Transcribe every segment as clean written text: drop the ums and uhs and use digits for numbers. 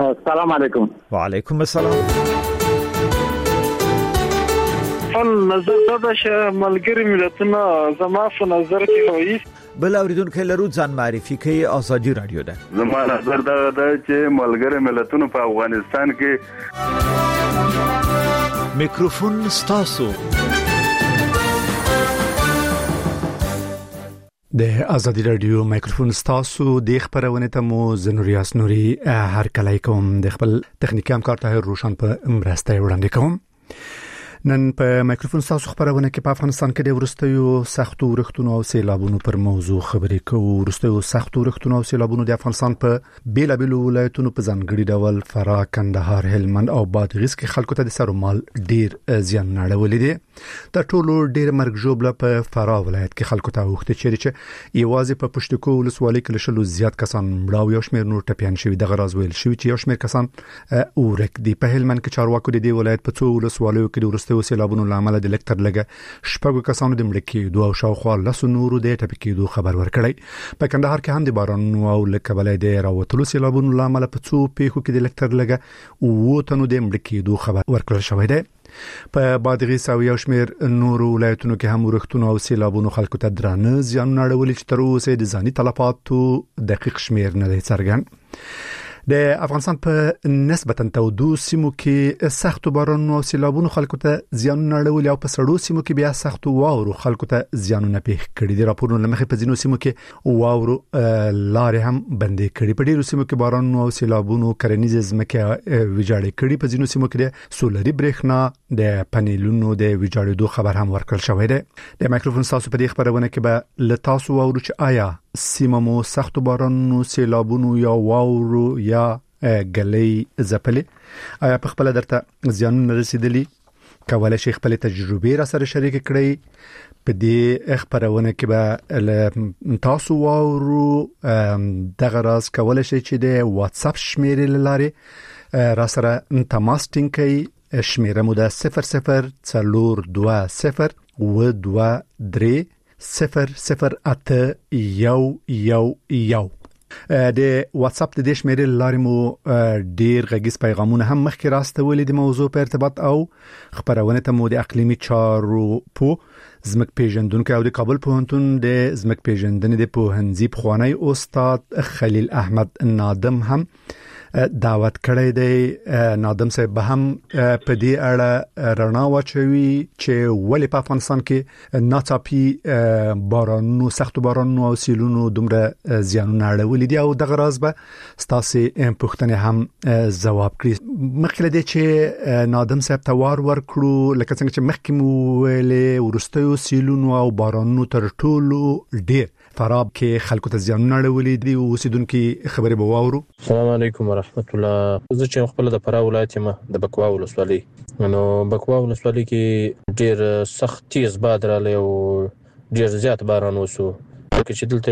السلام علیکم. وعلیکم السلام. نظر دا چې ملګری ملتونه زما په نظر کې وایي بل اوریدونکو لرو ځان معرفي کوي. ازادي رادیو ده. زما نظر دا چې ملګری ملتونه په افغانستان کې میکروفون ستاسو د ازادي رادیو میکروفون ستاسو د خبرونه ته مو زنوریاس نوري هر کله کوم د خپل تخنیکی همکار طاهر روشن په مرسته وړاندې کوم. نن په میکروفون تاسو خبرونه کې په افغانستان کې د ورستیو سختو ورښتونو او سیلابونو پر موضوع خبرې کوو. ورستیو سختو ورښتونو او سیلابونو د افغانستان په بیلابیلو ولایتونو په ځانګړي ډول فراه، کندهار، هلمند او بادغیس کې خلکو ته د سر او مال ډیر زیان اړولې دي. د ټولو ډیر مرګ ژوبله په فراه ولایت کې خلکو ته وخت چې یوازې په پښتکو ولسوالۍ کې لشلو زیات کسان مړاو، یو شمېر نور ټپيان شوي. دغه راز ویل شوی چې یو شمېر کسان اورک دي. په هلمند کې چارواکو د دې ولایت په څو ولسوالیو کې د ورستیو سیلابونو لامل د لکټر لګه شپږو کسانو د مړ کېدو او شاوخوا لسو نورو د ټپي کېدو خبر ورکړی. په کندهار کې هم د بارانونو او لکبلې د راوتلو سیلابونو لامل په څو پیښو کې د لکټر لګه او تنو د مړ کېدو خبر ورکړل شوی دی. په بادغیس او یو شمېر نورو ولایتونو کې هم ورښتونو او سیلابونو خلکو ته درانه زیانونه اړولي چې تر اوسه د ځاني تلفاتو دقیق شمېر نه دی څرګند. د افغانستان په نسبتا تودو سیمو کې سخت بارانونو او سیلابونو خلکو ته زیانونه اړولي او په سړو سیمو کې بیا سخت واورو خلکو ته زیانونه پیښ کړي دي. راپورونه لمخې په ځینو سیمو کې واورو لارې هم بندې کړي. په ډیرو سیمو کې بارانونو او سیلابونو کرنیز ځمکې ویجاړې کړي. په ځینو سیمو کې د سولري برېښنا د پنیلونو د ویجاړېدو خبر هم ورکړل شوی دی. د میکروفون تاسو په دې خبرونه کې به ل تاسو واورو چې آیا سیمه مو سخت بارانونو، سیلابونو یا واورو یا غلې زپلې آیا په خپل درته زیانونه رسیدلی؟ کولای شي خپل تجربه را سره شریک کړئ. په دې خبرونه کې به تاسو واورو دغه راز کولای شي چې د واتس اپ شمیرې لاره را سره تماس ټینګئ. شمیره مو د 0042 و23 008 111. د واتس اپ د دې شمیرې لارې مو ډیر غږیز پیغامونه هم مخکې راستولې د موضوع په ارتباط او خبرونه ته مو د اقلیمي چارو په زمک پیژندونکو او د کابل پوهنتون د زمک پیژندنې د پوهنځي پخوانی استاد خلیل احمد نادم هم دعوت کړی دی. نادم صاحب به هم په دې اړه رڼا واچوي چې ولې په افغانستان کې ناڅاپي بارانونو، سخت بارانونو او سیلونو دومره زیانونه اړولي دي او دغه راز به ستاسو پوښتنې هم ځواب کړي. مخکې دې چې نادم صاحب ته ورکړو، لکه څنګه چې مخکې مو ویلې ورستیو سیلونو او بارانونو تر ټولو ډیر فراب کې خلکو ته زیانونه اړولي دي. اوسیدونکو خبرې به واورو. السلام علیکم ورحمت الله. زه چې خپل د فراه ولایت یم د بکوا ولسوالۍ، نو بکوا ولسوالۍ کې ډیر سخت تیز باد راغلی او ډیر زیات باران وشو. چې دلته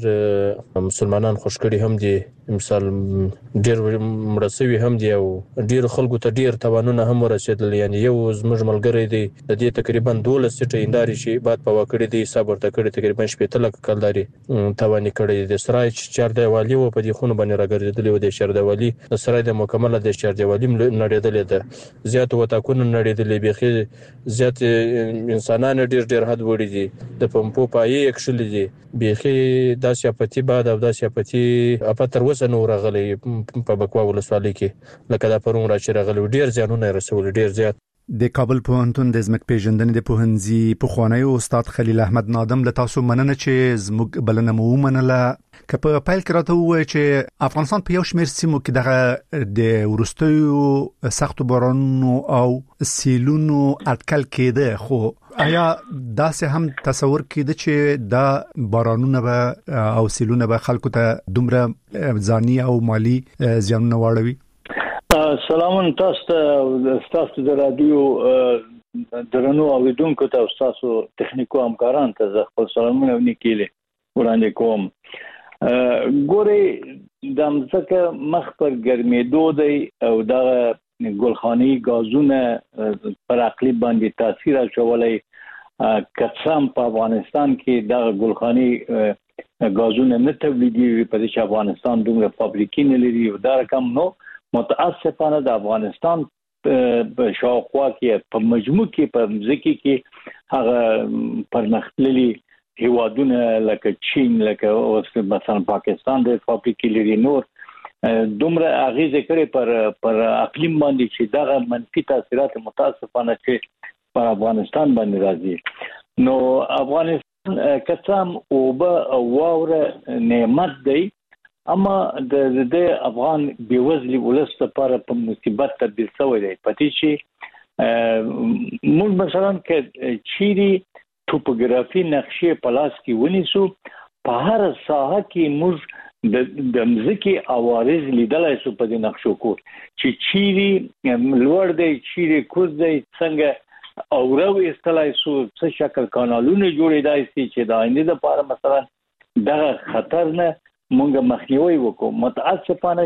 ډیر مسلمانان خوشکړي هم دي، مثال ډیر مرسوي هم دي او ډیر خلکو ته ډیر توانونه هم ورسېدل. یعنی یو زموږ ملګری دی د دې تقریبا 12 سټه انداري شي بعد په وکړې دي حساب ورته کړی تقریبا 70 لک کلداري توانې کړی د سرای چار دیوالي و په دې خونه باندې راګرځېدلې و. د شهر دیوالي د سرای د مکمله د شهر دیوالي نړېدلې ده، زیات وتاکونه نړېدلې، بيخي زیات انسانان ډیر حد وړي دي، د پمپو پای اکشلې دي، بيخي داسې اپتی بعد او داسې اپتی اپتر وسنو راغلي په بکوا ولسوالۍ کې لکه دا پرون را چې راغلي ډیر ځانونه رسول ډیر زیات. د کابل پوهنتون د زمک پیژندنې د پوهنځي پخوانی استاد خلیل احمد نادم له تاسو مننه چې زموږ بلنه مو منله. که په پایل کې راته وایي چې افغانستان په یو شمېر سیمو کې دغه د ورستیو سختو بارانونو او سیلونو اټکل کېده، خو آیا داسې هم تصور کېده چې دا بارانونه به او سیلونه به خلکو ته دومره ځاني او مالی زیانونه واړوي؟ سلام تاسو د رادیو درنو اوریدونکو ته تاسو تخنیکو همکاران ته خپل سلامونه ونیکیله وړاندې کوم. ګوري د مزکه مخ پر ګرمېدو دی او دا ګلخاني غازونه پر اقلیم باندې تاثیر اچولای. کڅام په افغانستان کې دا ګلخاني غازونه نه تولیدي په دې چې افغانستان دومره فابریکې نه لري او دا رقم نو متاسفانه د افغانستان په شاوخوا کې په مجموع کې په ځکه کې هغه پرمختللي هیوادونه لکه چین لکه مثلا پاکستان د فابریکې لري نور دومره اغیزه کړي پر اقلیم باندې چې دا منفي تاثیرات متاسفانه چې پر افغانستان باندې راځي نو افغانستان کڅام او به واوره نعمت دی اما د افغان بیوزلی ولست لپاره په مصیبت تبدیل شوی دی پاتې چې موږ مثلا کې چيري توپوګرافي نقشې پلاس کې ونیسو په هر ساحه کې موږ د مزکی اوارز لیدلای شو په دې نقشو کو چې چيري لوړ دی چيري کوز دی څنګه اورو استلای شو څه شکل کانالونه جوړېدای شي چې د آینده لپاره مثلا دا خطر نه مونږ مخنیوي وکړو متاسفانه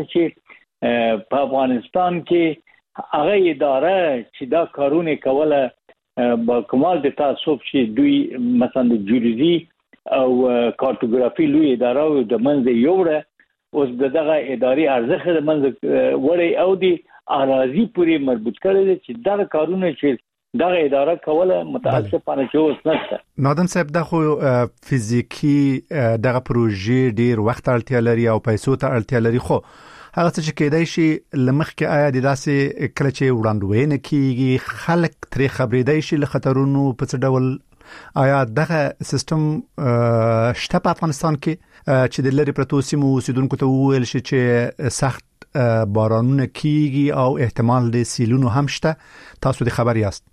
چې په افغانستان کې هغه اداره چې دا کارونه کوله با کمال د تعصب چې دوی مثلا د جیولوژي او کارتوګرافي لوی اداره د منځ یوړه اوس دغه اداري ارزښت د منځ وړي او د اراضي پورې مربوط کړي چې دا کارونه چې دغه اداره کوله متاسفانه چې اوس نشته نادم صاحب د خو فزیکی دغه پروژې ډیر وخت اړتیا لري او پیسو ته اړتیا لري خو هغه څه چې کېدای شي لمخکې آیا د داسې کله چې وړاندوینه کیږي خلک ترې خبرېدای شي له خطرونو په څه ډول آیا دغه سیستم شته په افغانستان کې چې د لری پروتو سیمو اوسیدونکو ته وویل شي چې سخت بارانونه کیږي او احتمال د سیلونو هم شته تاسو د خبر یاست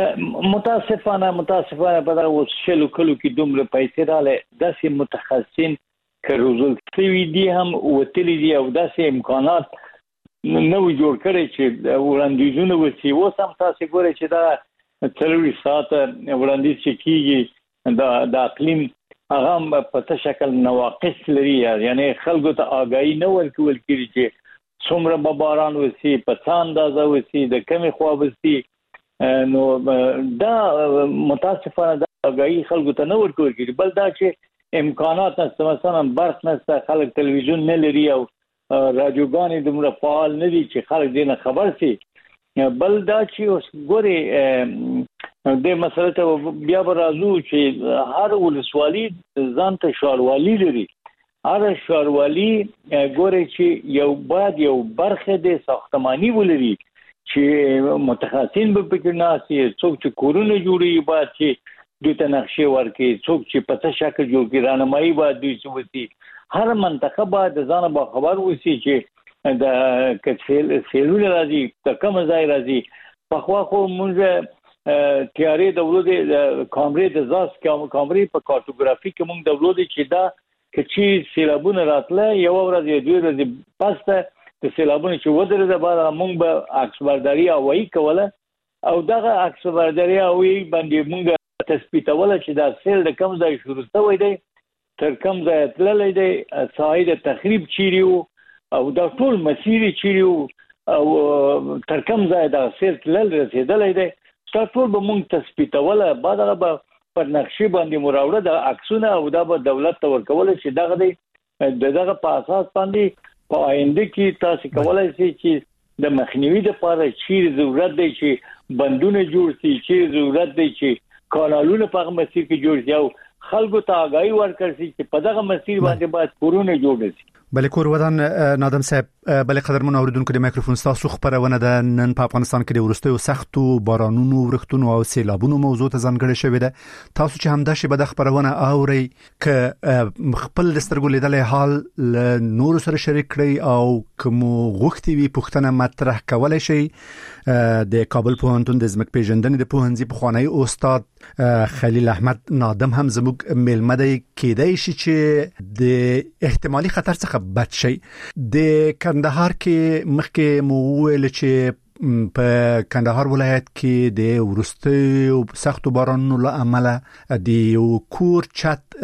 متاسفانه په دغه شلو کلو کې دومره پیسې رااله داسې متخصصین کروزل سوي دي هم وتلی دي او داسې امکانات نو جوړ کړي چې وړاندیزونه وسی اوس هم تاسو ګورئ چې دا 3 ساعت وړاندیز کیږي د اقلیم هغه په څه شکل نواقص لري یعنی خلکو ته آگاهی نه ورکول کیږي چې څومره باران وسی په څه اندازه وسی د کمی خوا وسی نو دا متاسفانه د آگاهی خلکو ته نه ورکول کیږي بل دا چې امکانات نشته مثلا برق نشته خلک تلویزیون نه لري او رادیوګانې دومره فعال نه دي چې خلک دې نه خبر شي بل دا چې اوس ګوري د مسله ته بیا راځو چې هر ولسوالي ځان ته ښاروالي لري هر ښاروالي ګوري چې یو برخه د ساختماني ولري چې متخصصین به پکې ناسي څوک چې کورونه جوړي باید چې دوی ته نقشې ورکړي څوک چې په څه شکل جوړ کړي رانمایي باید دوی وسی هر منطقه باید ځان به خبر وسی چې د کڅیلونه راځي د کوم ځای راځي په خوا خو موږ تیاری د ولودي کامرې د ځاس کامرې په کارتوګرافي کې موږ د ولودي چې دا چې سیلابونه راتله یو ورځ دوی ورځې پسته د سیلابونو چې ودرې د بعد موږ به عکس برداري او وی کوله او دغه عکس برداري او وی باندې موږ تثبیتوله چې دا سیل د کوم ځای شروع شوی دی تر کوم ځای تللی دی ساحې د تخریب چیرې او دا ټول مسیر چیرې او تر کوم ځای دا سیل تلل رسیدلی دی دا ټول به موږ تثبیتوله بعد هغه به پر نقشې باندې مراوړه د عکسونه او دا به دولت ته ورکوله چې دغه دی دغه په اساس باندې په آینده کې تاسو کولای شئ چې د مخنیوي لپاره چیرې ضرورت دی چې بندونه جوړ شي چیرې ضرورت دی چې کانالونه په هغه مسیر کې جوړ شي او خلکو ته آگاهی ورکړي چې په دغه مسیر باندې باید کورونه جوړ شي بلې کور ودان نادم صاحب بلې قدرمن اوریدونکو د مایکروفون تاسو خبرونه د نن په افغانستان کې د ورستیو سختو بارانونو ورښتونو او سیلابونو موضوع ته ځانګړې شوې ده تاسو چې همدا شی به د خبرونه اوري ک خپل دسترګو لیدلې حال نور سره شریک کړئ او کوم غوښتي وي پښتنه مطرح کولای شي د کابل پوهنتون د ځمک پیژندنې د پوهنځي پخوانی استاد خلیل احمد نادم هم زموږ میلمه دی کېدای شي چې د احتمالي خطر څخه بچ شي د کندهار کې مخکې مو ویل چې په کندهار ولایت کې د ورستیو سختو بارانونو له امله د یو کور چت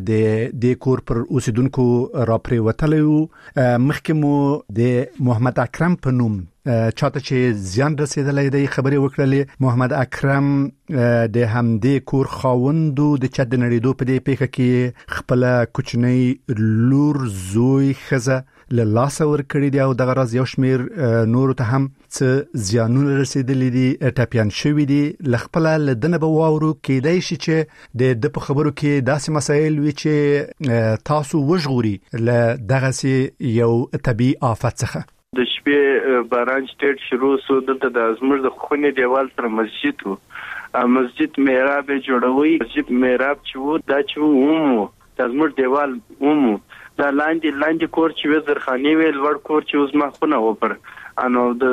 د کور پر اوسیدونکو راپرې وتلیو مخکې مو د محمد اکرم په نوم چاته چې زیان رسیدلی دی خبرې وکړلې محمد اکرم د همدې کور خاوندو د چت د نړیدو په دې پیښه کې خپل کوچنی لور زوی خزه له لاس ور کړی دی او دغه راز یو شمیر نور ته هم څه زیانونه رسیدلې دي ټاپیان شوی دي لخپل لدنه به واورو کېدای شي چې د په خبرو کې داسې مسایل وي چې تاسو وژغوري له دغه سي یو طبي آفت څخه د شپې باران سټیټ شروع سو دلته د ازمر د خونې دیوال سره مسجد وو مسجد میراب جوړوي مسجد میراب چې وو دا چې وو د ازمر دیوال وو دا لاندې کور چې زرخاني ویل ور کور چې اوس ما خونه وپر انو د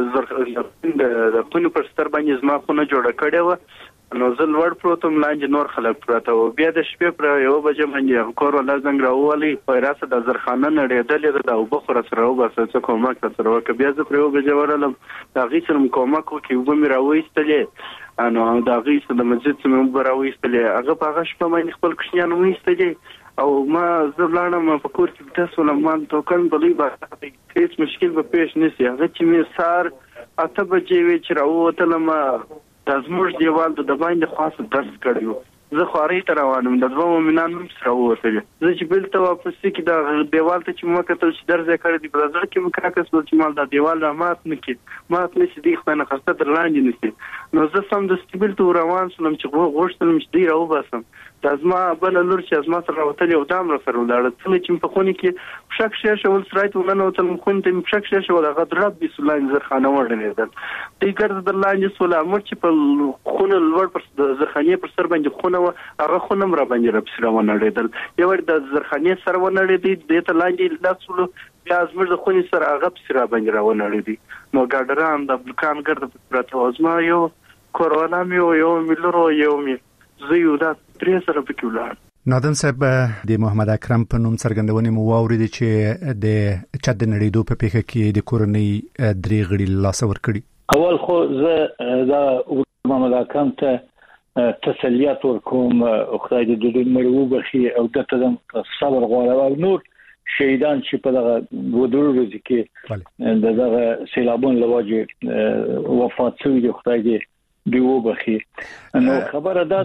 خونه پر ستر باندې زما خونه جوړه کړې و نو زل ور پروتم لاندې نور خلک پراته و بیا د شپې پر یو بجې باندې کور ولا زنګ راولي پیراسه د زرخانه نړېدلې د او بخور سره و بس څه کومک سره و بیا زه پر یو بجې ورلم دا غي سره کومک وکي و مې راوېستلې انو دا غي سره د مسجد څخه راوېستلې هغه په هغه شپه باندې خپل کښنیان وېستلې او ما زبلانم په کور کې تاسو لمن توکن بلې به هیڅ مشکل به پیش نشي هغه چې مې سار اته بجې وی چې راوته لم د زموږ دیوال د باندې خاص درس کړیو زه خوري تر روانم د دوه مؤمنان سره وته زه چې بل ته واپس کې د دیوال ته چې مو کتل چې درس کړی دی په ځل کې مکراکس چې مال د دیوال مات نشي دی خو نه خسته در لاندې نشي نو زه سم د سټیبل ته روان شوم چې غوښتلم چې دی راو باسم تاسما بل لور چې ازما سره وتلی او دام را سره ولاړ چې په خوني کې شک شې شول سرایت ولنه وتل مخون ته شک شې شول هغه رب بسلان زرخانه ورنېدل دې ګرځ د لاندې سول امر چې په خونه لور پر زرخانه پر سر باندې خونه هغه خونه مر باندې رب سره ونړېدل یو د زرخانه سره ونړېدل د ته لاندې لاسول بیا زموږ د خوني سره هغه سره باندې را ونړېدل نو ګاډران د بلکان ګرځ پراته ازما یو کورونا مې یو ملرو یو مې زيو دا ترې سره پکې ولاړ نادم صاحب د محمد اکرم په نوم څرګندونې مو واورېدې چې د چد نړیدو په پیښه کې د کورنۍ درې غړي لاس ور کړی اول خو زه دا محمد اکرم ته تسلیات ورکوم خدای دې د مړو بخي او د تدم صبر غواړم او نور شهیدان چې په دغه ودرو ورځ کې دغه سیلابون لواجه وفات شوي دي خدای دې دیو بخي نو خبره ده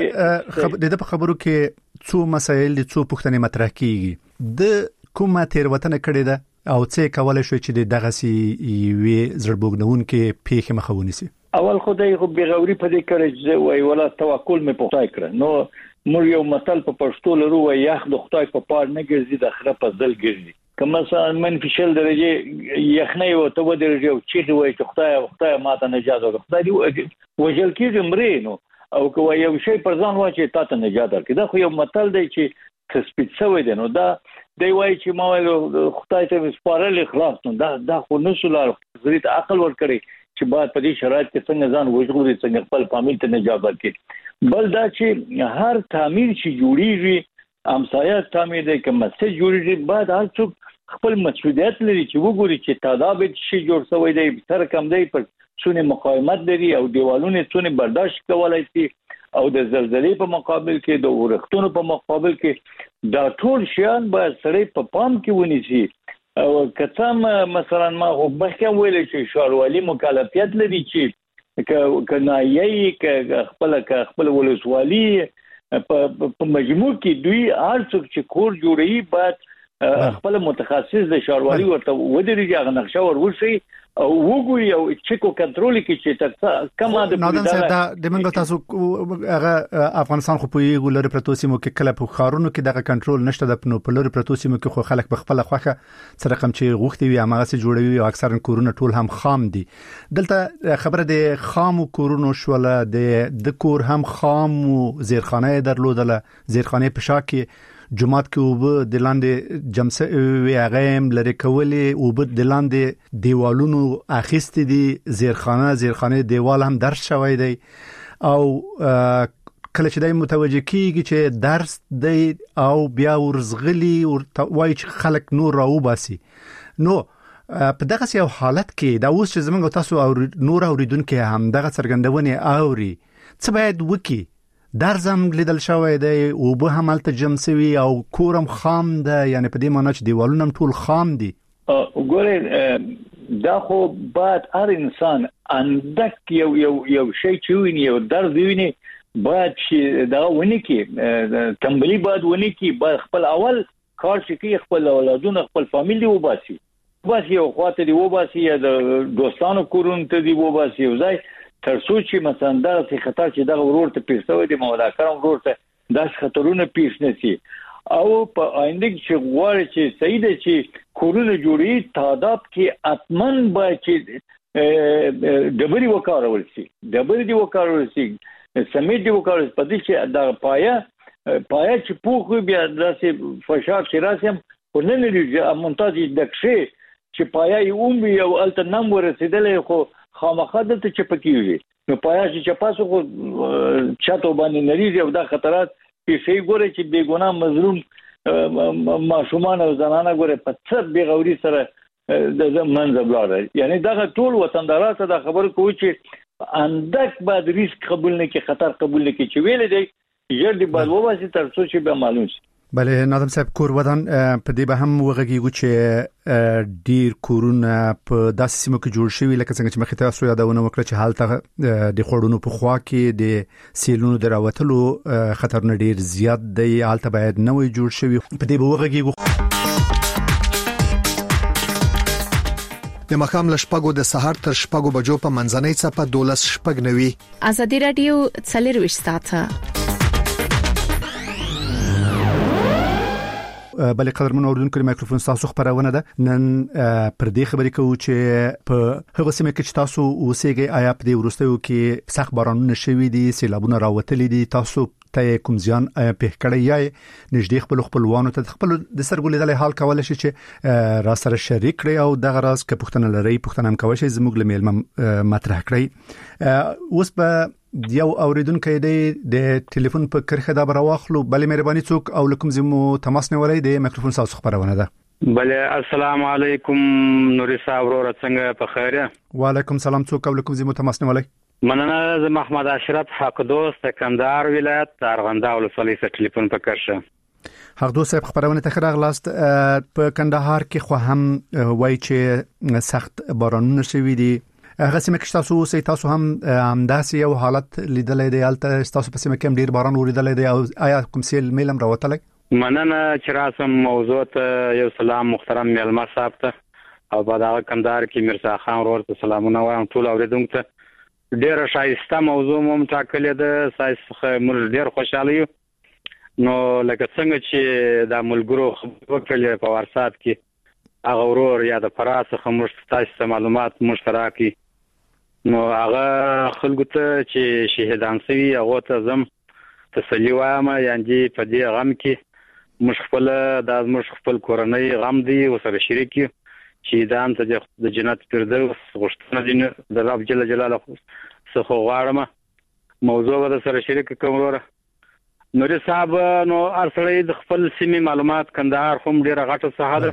چې د خبرو کې څو مسایل دي څو پوښتنې مطرح کیږي د کومه تیروتنه کړې ده او څه کولای شو چې دغه سي وی زړبوګنون کې پیښه مخاوني سي اول خدای خو بغوري په دې کړی چې وای ولا توکل مې پوښتای کړ نو مور یو متل په پښتو لرو وای یخ د خدای په پار نه ګرځي د خره په ځل ګرځي کما مثلا منفي شل درجه یخنۍ او تو درجه او چې وای چې خدای ماته نجات ورکړي خدای دې وجل کېږي مرینو او کوي یو شی پر ځان واچي تاسو نجات ورکړي دا خو یو متل دی چې تثبیت شوی دی نو دا دی وای چې ما خدای ته سپارل اخلاص نو دا خو نشولار زریت عقل ور کړی چې بعد په دې شرایط کې څنګه ځان وژغوري څنګه خپل فامیل ته نجات ورکړي بل دا چې هر تعمیر چې جوړیږي امسایه تعمیر دی کوم څه جوړیږي بعد هر څوک خپل مسؤلیت لري چې وګوري چې تعداد شي جوړ شوی دی تر کم دی پر څونه مقاومت لري او دیوالونه څونه برداشت کولای شي او د زلزلې په مقابل کې د ورښتونو په مقابل کې دا ټول شیان به سړی په پام کې ونیسي او کڅم مثلا ما وبخښه ویل چې شاروالي مکلفیت لري چې کنا یې خپل ولسوالي په مجموع کې دوی هر څوک چې کور جوړي بعد خپل متخصص د شاروالي ورته ودرېږي هغه نقشه ورورسي او وګوري او چیکو کنټرول کې چې تر کومه د دا د منګو تاسو هغه افغانستان خو په یو لری پروتوسیمو کې کله په خارونو کې دغه کنټرول نشته د په لری پروتوسیمو کې خو خلک په خپل خوخه سره کوم چې غوښتي وي هغه څه جوړوي او اکثرا کورونه ټول هم خام دي دلته خبره د خام کورونو شوله د کور هم خام زیرخانه درلودله زیرخانه په شاکه جمعات کې وب د لاندې جمسه وی هغه لری کولې وب د لاندې دیوالونو اخیست دي زیرخانه دیوال هم درس شوی دی او کله چې دای متوجه کیږي چې درس دی او بیا ورزغلی او وای چې خلک نور راو باسي نو په دغه یو حالت کې دا اوس چې زمونږ تاسو او نور اوریدونکو هم دغه څرګندونه اوري څه باید وکي درزم لیدل شوی دی او به هم الته جمسوي او کورم خام ده یعنی په دې معنی چې دیوالونه ټول خام دي وګورئ دا خو بعد هر انسان اندک یو شی چې ویني یو درد ویني بعد چې دا ونی کې تنبلی بعد ونی کې بعد خپل اول کار چې کوي خپل اولادونه خپل فامیل دی وباسي وباسي او خاطر دی وباسي د دوستانو کورونو ته دی وباسي وزای تر څو چې مثلا دا خطر چې دا ورور ته پیښوي د مولا کرم ورور ته دا خطرونه پیښ نشي او په آینده کې غواړي چې صحیح دی چې کورونه جوړي تعداد کې اتمن باید چې ډبري وکړول شي ډبري دی وکړول شي سمیت دی وکړول په دې چې دا پایا چې پوخ بیا داسې فشار چې راسم ولنه لري مونتاج دکشه چې پایا یې او التنم ورسېدلې خو خامخا د ته چپکیږي نو پایا چې پاسو خو چاتو باندې نریږي او دا خطرات پیښې ګوره چې بیګونه مظلوم ماشومان او زنانه ګوره په څه بیغوري سره د منځ بلاړ یعنی دا ټول وطندارات دا خبر کوي چې اندک بعد ریسک قبول نه کې خطر قبول نه کې چې ویل دی یړ دی بعد وباسي تر څو چې به معلوم شي بله نادم صاحب کور ودان په دې به هم وغږیږو چې ډیر کورونه په داسې سیمو کې جوړ شوي لکه څنګه چې مخکې تاسو یادونه وکړه چې حالت د خوړونو په خوا کې د سیلونو د راوتلو خطرونه ډیر زیات دی حالت باید نوې جوړ شوي په دې به وغږیږو د مخام لشپګو د سحر تر شپګو بجو په منځنۍ صفه 12 شپګ نوي ازادي رادیو څلرويش ساعته بلې قدرمن اوردونکو مایکروفون تاسو خبرونه ده نن پر دې خبرې کوو چې په هغه سیمه کې چې تاسو اوسېږئ آیا په دې ورستیو کې سخت بارانونه شوي دي سیلابونه راوتلي دي تاسو ته کوم ځان په کړی یا نږدې خپلوانو ته خپل د سرګو لیدلې حال کولای شي چې را سره شریک کړي او دغه راز کې پښتنه لري پښتنه هم کوي چې زموږ لمیل مطرح کړي اوس په یو اوریدونکو د ټلیفون په کرخه دا براوخلو بلې مهرباني څوک او لکم زمو تماس نیولای د میکروفون تاسو خبرونه ده بلې السلام علیکم نوري صاحب ورو څنګه په خیره وعلیکم سلام څوک او لکم زمو تماس نیولای مننه زه محمد اشرف حق دوست کندهار ولایت ارغنده ولسوالۍ څخه ټلیفون پکړم حق دوست صاحب خبرونه ته راغلاست په کندهار کې خو هم وای چې سخت بارانونه شوي دي هغه سیمه کې تاسو اوسئ تاسو هم همداسې یو حالت لیدلې دی البته تاسو په سیمه کې هم ډیر باران وریدلې دی او آیا کوم سیل میلم راوتلې مننه چې راسم موضوع ته یو سلام محترم میلمه صاحب ته او په دغه کندهار کې مرزا خان ورته سلامونه وایم ټول اوریدونکو ته ډیره شایسته موضوع مو ټاکلې ده سایس موږ ډیر خوشاله یو نو لکه څنګه چې د ملګرو وکړل په وارسات کې هغه ورور یا د فراسخه موږ تاسو معلومات مشترکي نو هغه خلکو ته چې شهیدان شوي هغه ته زم تسلی وایم یعنی په دې غم کې مش خپل کورنۍ غم دی او سره شریک یو چې دام ته د جنت فردوس غوښتنه دي د رب جل جلاله څخه غواړم موضوع به سره شریک کوم وروره نوري صاحب نو ارسلې د خپل سیمه معلومات کندهار هم ډیره غټه ساحه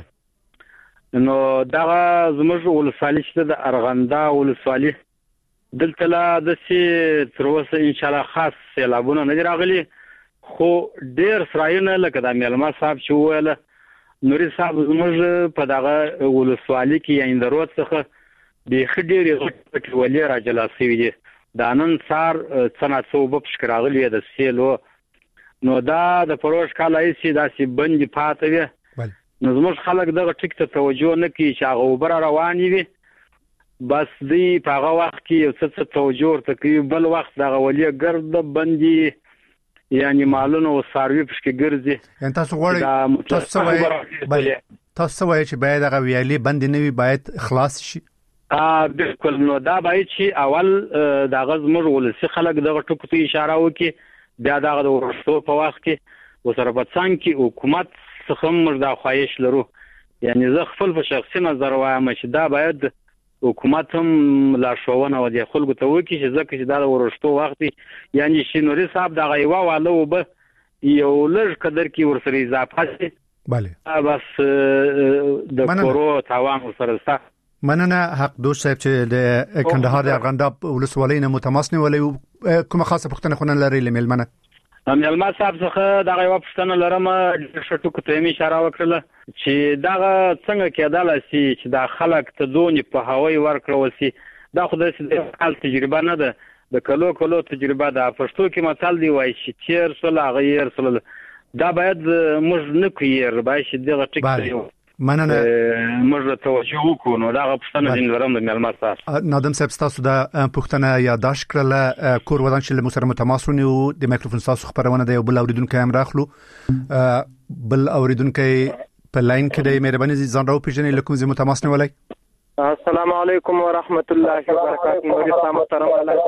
ده نو دا زموږ ولسوالۍ چې د ارغنده ولسوالۍ دلته لا د سي تر اوسه ان شاء الله خاص سیلابونه نه راغلي خو ډیر سرایونه لکه د میلمه صاحب چې ویل نوري صاحب زموږ په دغه ولسوالۍ کې یې اندروت څخه د خډيري غټ ولې راجلا سوي دي د نن سار څنګه په شکراغلي د سیلو نو دا د پروش کالای سي داسې بندي پاتوي نو زموږ خلک دغه ټیک ته توجه نه کوي چې هغه وبر رواني وي بس دی په هغه وخت کې یو څه توجه ورته کوي بل وخت دغه ولې ګرد بندي یعنی مالونه او ساروي پښکې ګرځي ان تاسو غواړئ تاسو وایي چې باید هغه ویالي بند نه وي باید خلاص شي بالکل نو دا باید چې اول دغه زموږ ولسی خلک دغه ټکو ته اشاره وکړي بیا دغه د ورشتو په وخت کې وسره په څنګه کې حکومت څخه موږ دا خواهش لرو یعنی زه خپل په شخصي نظر وایم چې دا باید حکومت هم لا شوونه او د خلکو ته وکړي چې ځکه چې دا ورشتو وخت یعنی شینوري صاحب دغه یو والو به یو لږ قدر کې ورسره اضافه شي bale بس د کورو تاوان ورسره ستا مننه حق دوست صاحب چې د کندهار د ارغنده ولسوالۍ نه متماسنه ولې کومه خاصه پښتنه خونه لري لملمنه میلمه صاحب څخه دغه یو پښتنه لرم شټو کوته می اشاره وکړه چې دغه څنګه کېدل سي چې د خلک ته دونی په هوای ورکړول سي دا خو د خپل تجربه نه ده د کلو تجربه ده پښتو کې مثال دی وای چې تیر سره غیر سره دا باید موږ نه کویر باید چې دغه ټیک مننه موږ توجه وکړو نو دا غوښتنه دین لرم د ملمر صاحب نادم صاحب تاسو دا پښتنه یاداش کړل کور ودان چې موږ سره متماس ونیو د مایکروفون تاسو خبرونه دی بل اوریدونکو هم راخلو بل اوریدونکو په لاین کې د مهرباني ځان راو پیژنې لکه زموږ تماس نه ولای السلام علیکم ورحمت الله وبرکاته نور اسلام محترم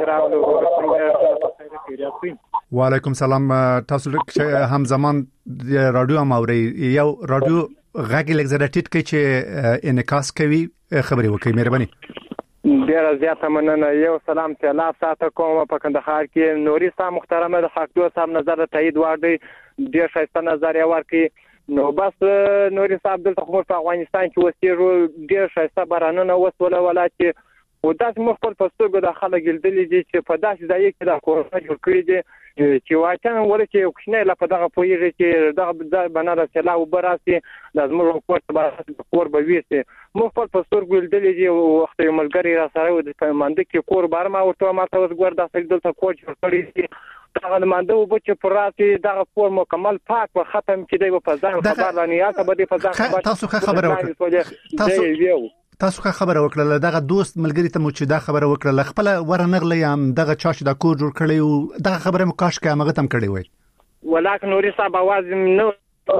الله وعلیکم السلام تاسو هم زمان رادیو هم اوري یو رادیو غږی لږ زړه ټیټ کې چې انعکاس کوي خبري وکړي مهرباني ډیر زیاته مننه یو سلام ته الله ساته کوم په کندهار کې نور اسلام محترم د حق صاحب نظر تایید وړي ډیر شایسته نظر یې ورکړي نو بس نوري صاحب دلته خو په افغانستان کې وسیږو ډیر شایسته بارانونه وسوله ولا چې وداس مخکل پستوګو د خلک ګلدلې دي چې په داسې ځای کې د کورونا جوړ کړی دي چې واچن ورته کوښنه لا په دغه پویږي چې دغه بناره سلا وبراسي لازم ورکوټ کور به ویسي مخکل پستوګو ګلدلې دي وخت یو ملګری را سره د پمانده کې کور بارما ورته ماته اوس ګور داسې دلته کوټ جوړ کړی دي هغه مانده و چې پراتي دغه فور مکمل پاک و ختم کړي په ځان خبر لانی یا ته به په ځان تاسو خبره وکړه تاسو خبره وکړه دغه دوست ملګری ته مو چې دا خبره وکړه خپل ورنغلې هم دغه چا چې دا کور جوړ کړی او دغه خبره مو کاش کې هغه تم کړی وای ولکه نوري صاحب आवाज نو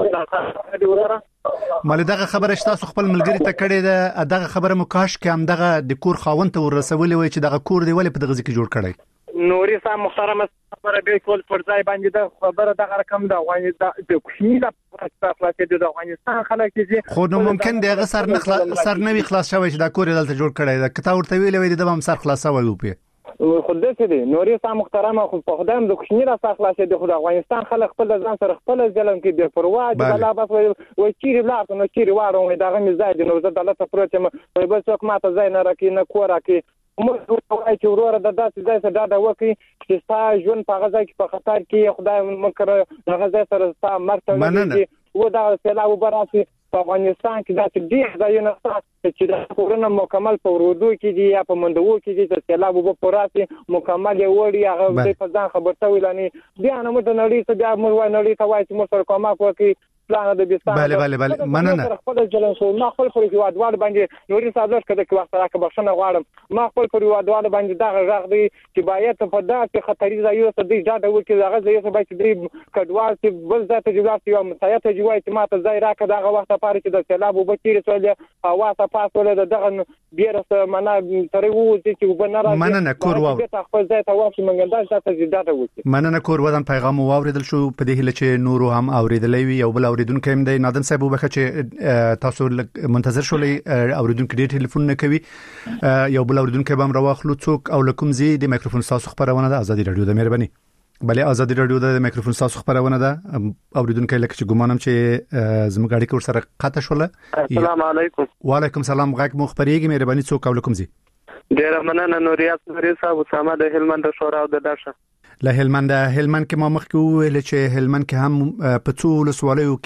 مله دغه خبره تاسو خپل ملګری ته کړی ده دغه خبره مو کاش کې هم دغه د کور خاوند ته ورسولې وای چې دغه کور دی ولې په دغه ځکه جوړ کړی نوري صاحب محترم خبره به کول پر ځای باندې د خبره دغه رقم دا وایي د کوشنی د خلاصې د افغانستان خلک چې خو نو ممکن دغه سر نه وي خلاص شوی چې دا کور دلته جوړ کړی دا کته ورته ویلې وای د هم سر خلاصو وي په خود دې دي نوري صاحب محترم خو په خدام د کوشنی را خلاصې د افغانستان خلک خپل ځان سره خپل ځلم کې د پروا د بلا بس وای چیرې بلاته نو چیرې واره دغه مزاج نو زه د الله پروتم وای بس څوک ماته ځای نه راکې نه کور راکې موږ وایو چې وروره د داسې ځای څخه دا وکړي چې ستا ژوند په غزا کې په خطر کې خدای مکر د غزا سره ستا مرته و دا سلام وبراسي په افغانستان کې دا ډېر ځایونه چې د کورونه مکمل په ورودو کې دي یا په مندو کې دي چې سلام وبراسي مکمل وړي هغه په ځان خبرته ویلانی بیا نه مت نړۍ ته بیا موږ وای نړۍ ته وای چې موږ سره کومه کوي پلان د بيستان بله مننه خپل ځلن شو ما خپل پر یو ادوار باندې نوري صاحب کده کې وخت راکه بخښنه غواړم ما خپل پر یو ادوار باندې دا غږ دی چې باید په داسې خطرې ځایو ته د اجازه وکړي دا غږ یې باید د کډوال چې بل ذات جوړ یو مسایت جوړ چې ما ته ځای راکه دا وخت لپاره چې د سیلاب وبکیر سولې هوا ته پاسول دغه بیرته معنا ترې وو چې وبنره مننه کور و خپل ځای ته واښ منګنداز ته زیاده وکړي مننه کور ودان پیغام واوریدل شو په دې هله چې نورو هم اوریدلې وي او بل اوریدونکو هم د نادم صاحب وبخه چې تاسو منتظر شولې اوریدونکو ډېر ټلیفون نه کوي یو بل اوریدونکو به هم راوخلو څوک او لکم زی د مایکروفون تاسو خبرونه ده ازادي رادیو د مهرباني بله ازادي رادیو د مایکروفون تاسو خبرونه ده اوریدونکو لکه چې ګمانم چې زموږ اړیکه ور سره قطع شوله السلام علیکم وعلیکم السلام غږ مخبريږي مهرباني څوک او لکم زی ډیر مننه نوریات نوري صاحب اسامه د هلمند شورا او د داشه له هلمند کې ما مخکې ویل چې هلمند کې هم په څو ولسوالیو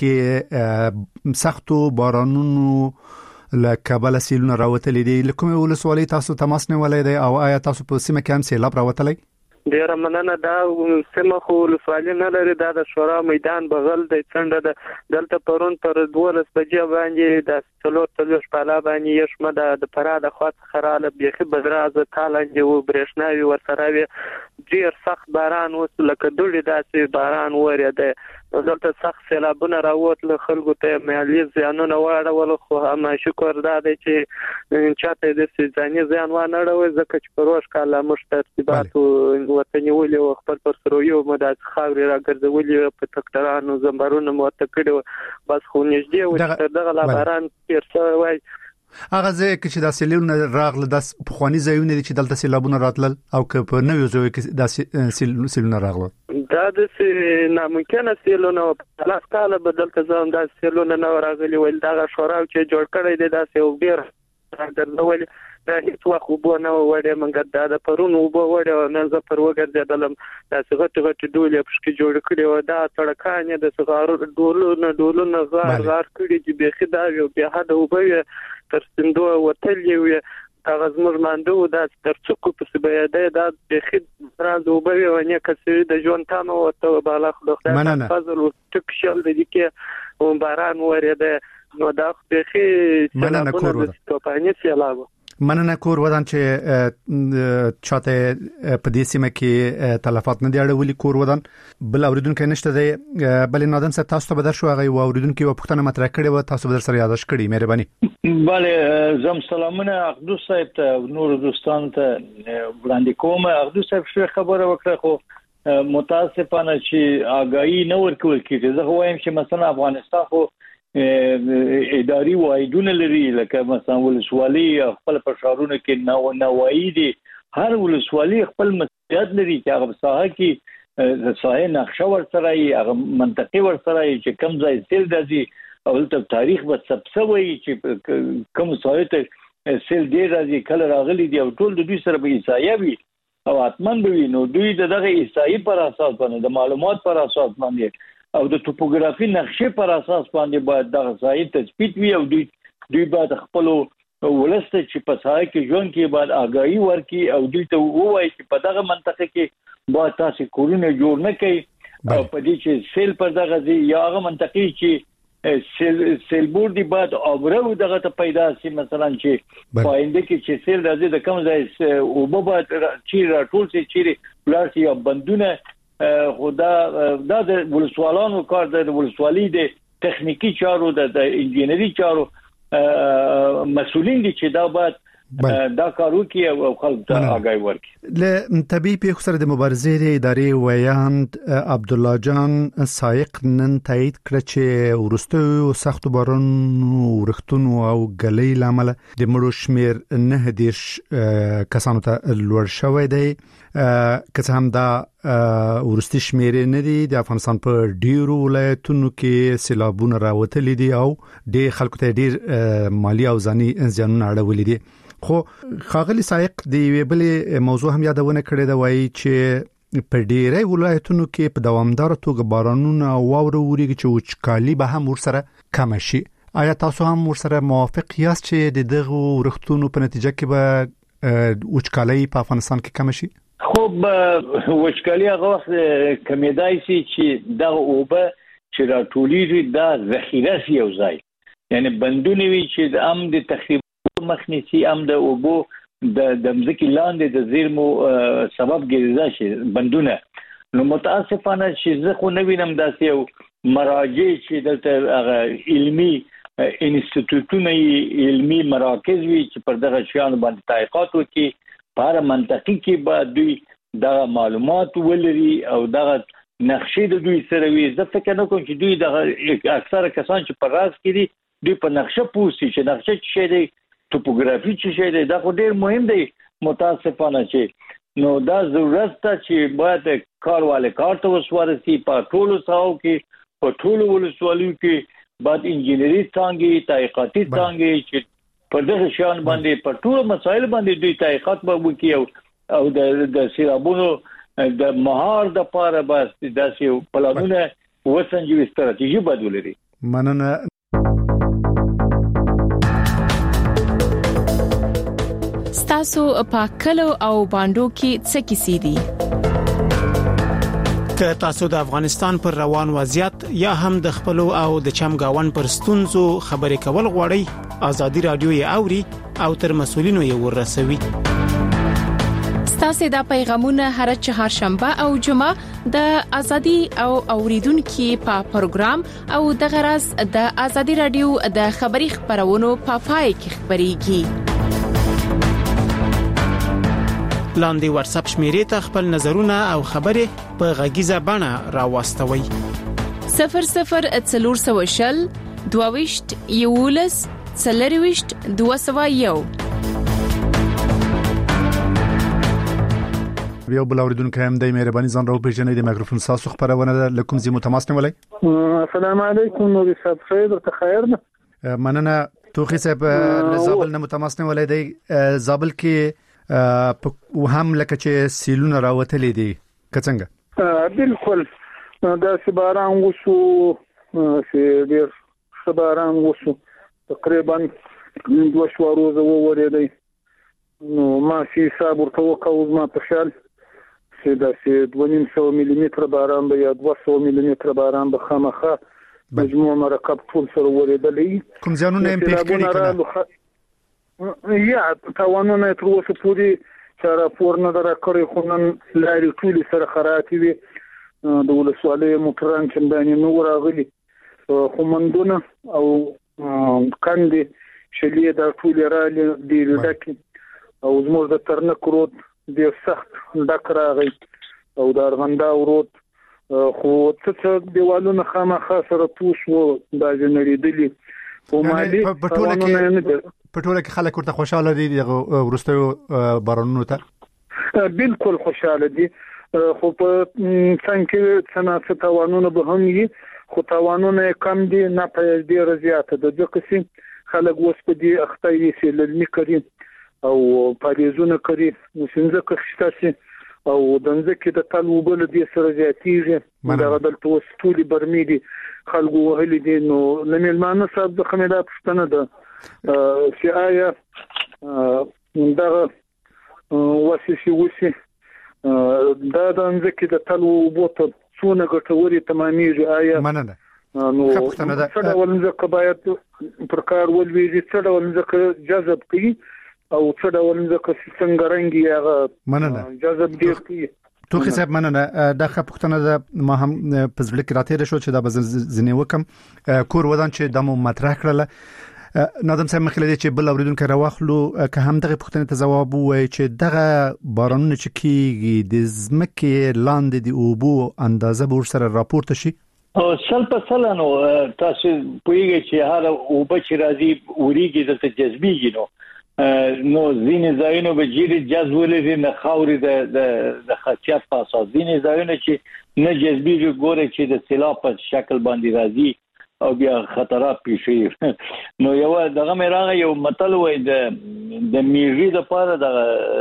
کې سختو بارانونو له کابل سیلونه راوتلې دي لکه ولسوالۍ تاسو تماس نه ولې دی او آیا تاسو په سیمه کې هم سیلاب راوتلې ډیر مننه دا سیمه خو ولسوالۍ نه لري دا د شورا میدان بغل د څنډه د دلته پرون تر 12 بجې باندې د څلور شپاله باندې یشمه د پراده خواط خراله بيخي بدراز تالنج او برېښناوي ورسره وي ډیر سخت باران وس لکه دوړي داسې باران وریده دلته سخت سیلابونه راوت له خلکو ته مالي زیانونه واړول خو هم شکر دا دی چې چاته د ځاني زیان و نه راوي ځکه چې پروش کاله مشترکات وطني ولې خپل پر سره یو مدد خاوري راګرځولې په تکټرانو زمبرونو متکړو بس خو نږدې و چې دغه باران تیر وای هغه ځکه چې د سیلونه راغله د پخوانی ځایونه دي چې دلته سیلابونه راتلل او که په نوې ځای کې د سیلونه راغله دا د ناممکنه سیلونه په لاس کاله بدلته ځم د سیلونه نو راغلي ول دا شورا چې جوړ کړی دی دا یو ډیر راګرځول دا هیڅ وخت وبو نه وړه منګه د پرون وبو وړه نه ز پر وګرځیدلم دا څنګه ټغټ ډولې پښکې جوړ کړي و دا تړکانې د صغارو ډولونه غار کړي چې به خدا یو به حد وبوي تر سندو وتلې وي هغه زموږ مانده و دا تر څوک په سبياده دا به خد راز وبوي ونه کسي د ژوند تامه او ته بالا خدای فضل او ټک شل د دې کې باران وریده نو دا بخي مننه کور ودان توپانې سیلاب مننه کور ودان چې چاته په دې سیمه کې تلفات نه دی اړولي کور ودان بل اوریدونکو نشته دی بل نادم صاحب تاسو ته بدر شو هغه اوریدونکو په پښتنه مطرح کړي و تاسو بدر سره یاداش کړي مهرباني bale زم سلامونه اقدس صاحب ته نور دوستان ته وړاندې کوم اقدس صاحب څه خبره وکړه خو متاسفانه چې آگاهی نه ورکول کیږي زه وایم چې مثلا افغانستان خو اداري وایدونه لري لکه مثلا ولسوالي خپل پرشارونه کې نوایی دي هر ولسوالي خپل مسؤلیت لري چې هغه ساحه کې ساحه نقشه ورسره هغه منطقي ورسره چې کم ځای سیل راځي او ته تاریخ به سبسوي چې کوم ساحه ته سیل دی راځي کله راغلي دي او ټول د دوی سره به ایسایوي او اتمن به نو دوی دغه ایسایی پر اساس باندې د معلومات پر اساس باندې او د توپوګرافي نقشې پر اساس باندې باید دغه ځای تثبیت وي او دوی باید خپل ولسته چې په ځای کې ژوند کې باید آگاهی ورکړي او دوی ته ووایي چې په دغه منطقه کې باید تاسو کورونه جوړ نه کړئ او په دې چې سیل پر دغه ځای یا هغه منطقه چې سیل بوردی باید اوبرو دغه ته پیدا شي مثلا چې پاینده کې چې سیل راځي د کوم ځای او به باید چې راټول شي چې پلاټ یا بندونه خدا د ولسوالانو کار د ولسوالۍ د تخنیکی چارو د انجینری چارو مسؤلین دي چې دا باید دا کارو کې او خلک ته آگاهی ورکړي له طبي په خسر د مبارزې ادارې ویاند عبد الله جان سایق نن تایید کړ چې ورستو سخت باران ورختون او غلې لامل د مړو شمیر نه دیش کسانو ته لوړ شوی دی که هم دا ورستي شمیر نه دي د افغانستان په ډیرو ولایتونو کې سیلابونه راوتلي دي او د خلکو ته ډیر مالی او ځاني زیانونه اړولي دي خو خاغلی سایق دی ویبلې موضوع هم یادونه کړې دا وایي چې په ډیری ولایتونو کې په دوامدار توګه بارانونه او واوره وریږي چې وچکالي به هم ورسره کم شي آیا تاسو هم ورسره موافق یاست چې دغه ورختونو په نتیجه کې به وچکالي په افغانستان کې کم شي خب وچکالي هغه وخت کمیدای شي چې دغه اوبه چې راټولېږي دا ذخیره شي یو ځای یعنی بندونه وي چې د ام د تخریب مخنیسي ام د اوبو د مځکې لاندې د زیرمو سبب ګرځي شي بندونه نو متاسفانه چې زه خو نه وینم داسې یو مراجع چې دلته هغه علمي انسټیټیوټونه علمي مراکز وي چې پر دغه شیانو باندې تحقیقات وکړي په هر منطقه کې به دوی دا معلومات ولري او دغه نقشې د دوی سره وي زه فکر نه کوم چې دوی دغه اکثره کسان چې پر راز کړي دوی په نقشه پوښتنه چې نقشه څه دی توپوګرافي څه دی دا خو ډیر مهم دی متاسفانه چې نو دا ضرورت ته چې باید کارواله کار ته وسوارسي په ټولو ساحو کې په ټولو ولسوالیو کې باید انجینری څنګه تحقیقاتي څنګه چې په دغه شان باندې په ټولو مسایل باندې دوی تحقیقات به وکړي او د سیلابونو د مهار د پاره بس داسې پلانونه وسنجوي ستراتیژي بدولري مننه تاسو په کلو او باندو کې څه کیسې دي که تاسو د افغانستان پر روان وضعیت یا هم د خپل او د چمګاون پر ستونزو خبرې کول غواړئ ازادي رادیو یې اوري او تر مسولینو یې ورسوي تاسو دا پیغامونه هر چهارشنبه او جمعه د ازادي او اوریدونکو په پروګرام او د غرض د ازادي رادیو د خبري خبرونو په پای کې خبريږي لاندې واتس اپ شمیرې ته خپل نظرونه او خبرې په غږیزه بڼه راوستوي 0040 دویشت یولس سلریوشت 201 یو بل اوریدونکو هم د مهرباني ځان راو پیژنې د میکروفون ساسو خبرونه لکم زی متماسن ولای السلام علیکم نور صاحب خیر ته خیر نه مننه توخی صاحب زابل نه متماسن ولای دی زابل کې هم لکه چې سیلونه راوتلې دي څنګه بالکل دا سباران وسو چې ډیر سباران وسو تقریبا 2 شوارو ورېدي نو ما سي حساب ورته وکاو ما په خیال چې دا 2.5 ملي متر باران به یا 200 ملي متر باران به خامخه مجموعه مرکب ټول سره ورېدلې. کوم ځانونه هم پیښ کړي یا تاوانونه تر اوسه پورې چې راپور نه درکړي خو نن لارې ټول سره خراتې وي. د ولسوالۍ موټران چې باندې نو راغلي خو مندونه او کاندي شلې د ټول رالي د ډکې او زموږ د ترنک رود د سخت ډک راغی او د ارغندا رود خو څه دیوالونه خامخا سره پوس وو د جنریدلي او مالي په ټوله کې خلک ورته خوشاله دي د ورستیو بارانونو ته بالکل خوشاله دي خو په څنګه څنګه تاوانونه به هم وي خو تاوانونه کم دي نه په دې رضایت د ځکه خلک اوس په دې اخته یې سیلنی کوي او پاریزونه کوي وسنځه کښتاسي او دنځکه د طالبو له دې سره زیاتیږي دا دلته وستولي برمیدي خلکو وهلي دي نو لملمانه صاحب د خمیلات پښتنه ده چې آیا دا واسي وسی دا دنځکه د طالبو ته څونه ګټوري تمامېږي آیا مننه نو څه ډول ځکه باید پر کار ولويږي څه ډول ځکه جذب کوي او څه ډول ځکه څنګه رنګي هغه جذب دی کوي توخي صاحب مننه دا خپختنه د ما هم پزړه کې راته شو چې دا بزنه وکم کور ودان چې دمو مطرح کړل نادم صاحب مخله چې بل اوریدونکو راوخلو که هم دغه پختنه ته جواب وای چې دغه بارانونه چې کیږي د زمکه لاندې دی او بو اندازه به سره راپورټ شي او سلپسلانو تاسو پویږئ چې هر او بچ راځي وریږي د جذبيږي نو ځینې ځایونه به جیري جذولې نه خاوري د خاصیت په اساس ځینې ځایونه چې نه جذبيږي ګوره چې د سیلاب په شکل باندې راځي او بیا خطرات پیښي نو یو دغه مراغه یو متل وای د میږي د پاره د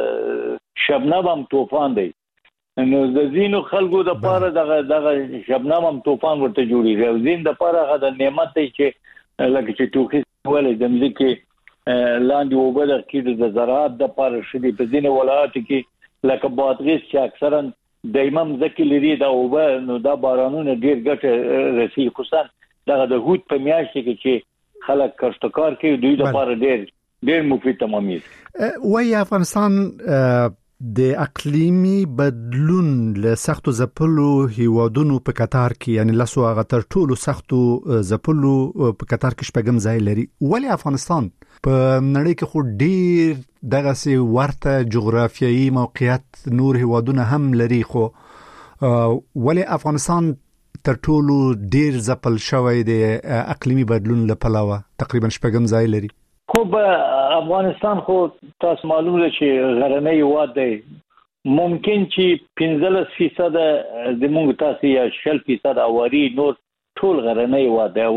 شبنم طوفان دی نو د زینو خلکو د پاره دغه شبنم طوفان ورته جوړیږي او زین د پاره غو د نعمت چې لکه چې توخي ولې د مځکه لاندې وبد کې د زراعت د پاره شدي په ځینې ولایتو کې لکه بادغیس چې اکثرا دایمه ځکه لري دا وبه نو دا بارانونه ډیر ګټه رسي خصوصا دغه د هوت په میاشت کې چې خلک کارشتکار کوي دوی د لپاره ډیر مفید تمامي وای افغانستان د اقلیمی بدلون له سختو زپلو هیوادونو په قطار کې یعنی لاسو هغه تر ټولو سختو زپلو په قطار کې شپږم ځای لري ولی افغانستان په نړۍ کې خو ډیر دغه سي ورته جغرافیایي موقعیت نور هیوادونه هم لري خو ولی افغانستان تر ټولو ډیر زپل شوی د اقلیمی بدلون له پلوه تقریبا شپږم ځای لري خو افغانستان خو تاسو معلومه چې غرنۍ هیواد دی ممکن چې 15% د موږ تاسو یا 10% اواري نور ټول غرنۍ هیواد دی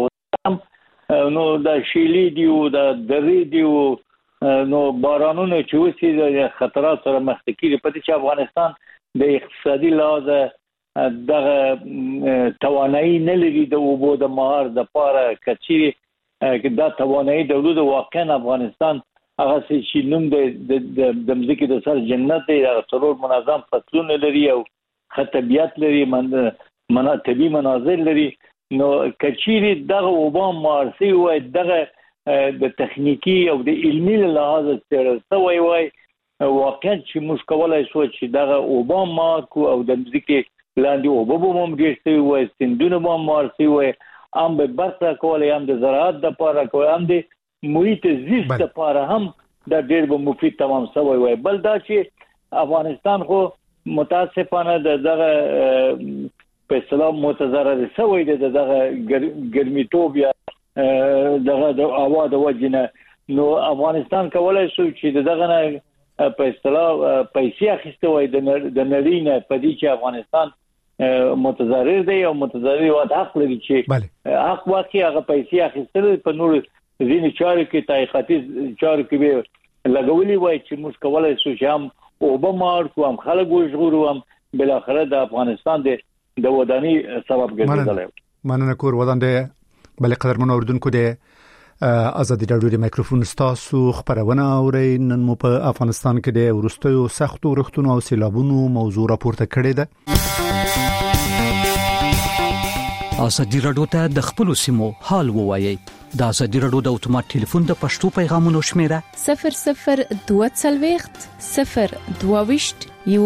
نو دا شیلی دی او دا درې دی نو بارانونه چې وسی د خطرات سره مخ کیږي په دې چې افغانستان د اقتصادي لحاظ دغه توانایي نه لري د اوبو د مهار د پاره کچې دا توانایي دولت واقعا افغانستان هغه چې نوم د مځکې د سر جنت دی ضرور منظم فصلونه لري او خطبيات لري طبي مناظر لري نو کچېری دغه اوبو مارسي وای دغه د تخنیکی او د علمي لحاظ سره سوي وای واقعا چې موږ کولای شو چې دغه اوبو مارکو او د مځکې لاندې اوبو هم ډېر وای سندونه هم مارسي وای ام به برخه کولای هم د زراعت د پاره کولای هم د محیط زیست د پاره هم د ډېر به مفید تمام سوی وای بل دا چې افغانستان خو متاسفانه دغه په اسلام متضرر سوی دغه ګرمیتوب یا دغه د هوا د وجنه نو افغانستان کولای شو چې دغه نه په اصطلاح پیسې اخیسته وای د نړۍ نه په دې چې افغانستان متضرر دی او متضرر و حق لري چې حق واقعي هغه پیسې اخیستل په نور ځینې چارو کې تایقاتي چارو کې لګولي وای چې موږ کولای شو چې هم او به مار کوم خلک وژغورو هم بل اخر د افغانستان د وداني سبب ګرځیدل مننه کور ودان دی بل قدرمن اوردونکو دی ازادي رادیو د مایکروفون تاسو خبرونه اورئ نن مو په افغانستان کې د ورستیو سختو رختونو او سیلابونو موضوع راپورته کړې ده ازادي رادیو ته د خپل سیمو حال ووایي. د ازادي رادیو د اتومات ټلیفون د پښتو پیغامونو شمیره 0022 022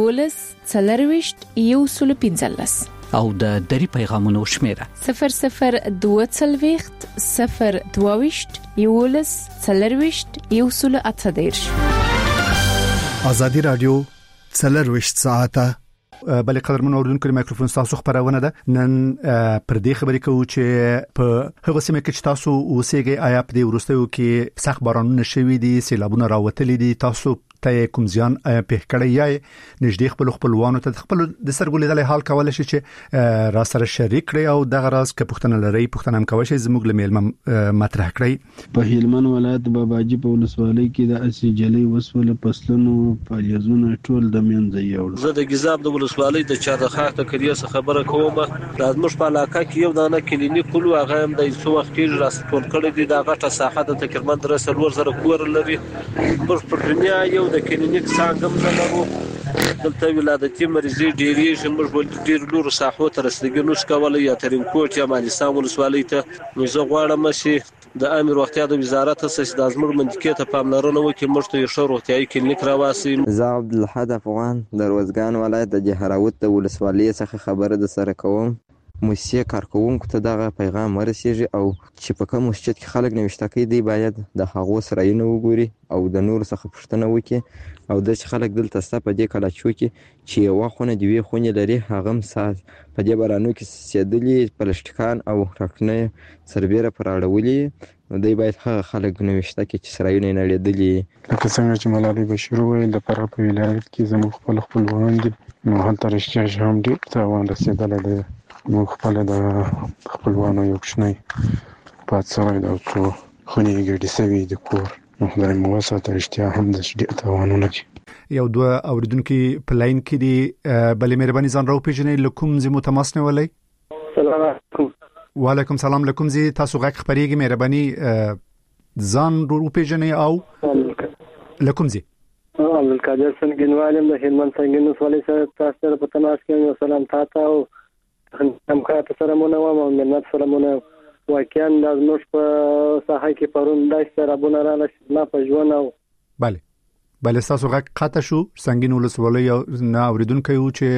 11 115 او د دری پیغامونو شمیره 0022 022 11 118. ازادي رادیو 24 ساعته بلې قدرمن اوردونکو مایکروفون تاسو خبرونه ده. نن پر دې خبرې کوو چې په هغه سیمه کې تاسو اوسېږئ آیا په دې ورستیو کې سخت بارانونه شوي دي، سیلابونه راوتلي دي، تاسو ته کوم ځان په کړی یا نږدې خپلوانو ته خپل د سرګولې د حال کول شي چې را سره شریک کړي او د غراز کې پښتنه لري پښتنه هم کوي چې زموږ لمل مطرح کړي. په هلمند ولایت باباجي په ولسوالۍ کې د اسی جلې وسوله فصلونو فعالیتونه ټول د منځه یوړل. زه د ګیزاب د ولسوالۍ د چارخاخ ته کلیه خبره کوم. لازمش په علاقه کې یو دانه کلینیک کولو هغه هم د څو وخت کې راستول کړی دی. دا غټه ساحه د تقریبا 300 کور لري. په دنیا یو د کلینیک څنګه مزلو دلته ولادتي مریضي ډېری شمیر بل ډېر لور ساحو ته رسیدګي نوش کولای یا ترین کوټ یا مالستان ولسوالۍ ته نو زه غواړم چې د امیر وختیا د وزارت څخه د ازمر منطقې ته پاملرنه وکړي مشته یو شور وختیاي کلینیک راواسي. زه عبدالحد افغان د روزګان ولایت د جهراوت د ولسوالۍ څخه خبره د سره کوم. موسسه کارکونکو ته دغه پیغام ورسیږي او چې په کوم مسجد کې خلک نوښته کوي دی باید د هغو سرایونه وګوري او د نور څخه پوښتنه وکړي او د خلک دلته ست په دې کلا چوکي چې یو خونه دی وی خونه لري هغه هم سات په دې بارانو کې سیدلی پلاسټیکان او راکنه سربېره پر اړولي دوی باید هغه خلک نوښته کوي چې سرایونه نه لیدلي. لکه څنګه چې ملالۍ بشیر ویل د فراه په ولایت کې زموږ خپلوان دي نو هلته رښتیا هم ډېر تاوان رسېدلی دی. موږ خپل د خپلوانو یو کوچنی پات سوی دا څو خونې ګډې سوي د کور نو خدای مو وساته رښتیا هم د ډېر تاوانونه دي. یو دوه اوریدونکو په لاین کې دي بلې مهرباني ځان راو پیژنې لکم زمو تماس نه ولای. سلام علیکم. وعلیکم سلام. لکم زی تاسو غږ خبرېږي مهرباني ځان راو پیژنې او لکم زی عبدالقادر سنگینوالم د هلمند سنگین وسوالۍ سره تاسو سره په تماس کې یو سلام تاسو او همکار سره مونږ و او مننت سره مونږ واقعا د نوش په ساحه کې پرون دای سره بونه را نه په ژوند او بله تاسو غږ قطع شو سنگین ولسوالۍ نه اوریدونکو یو چې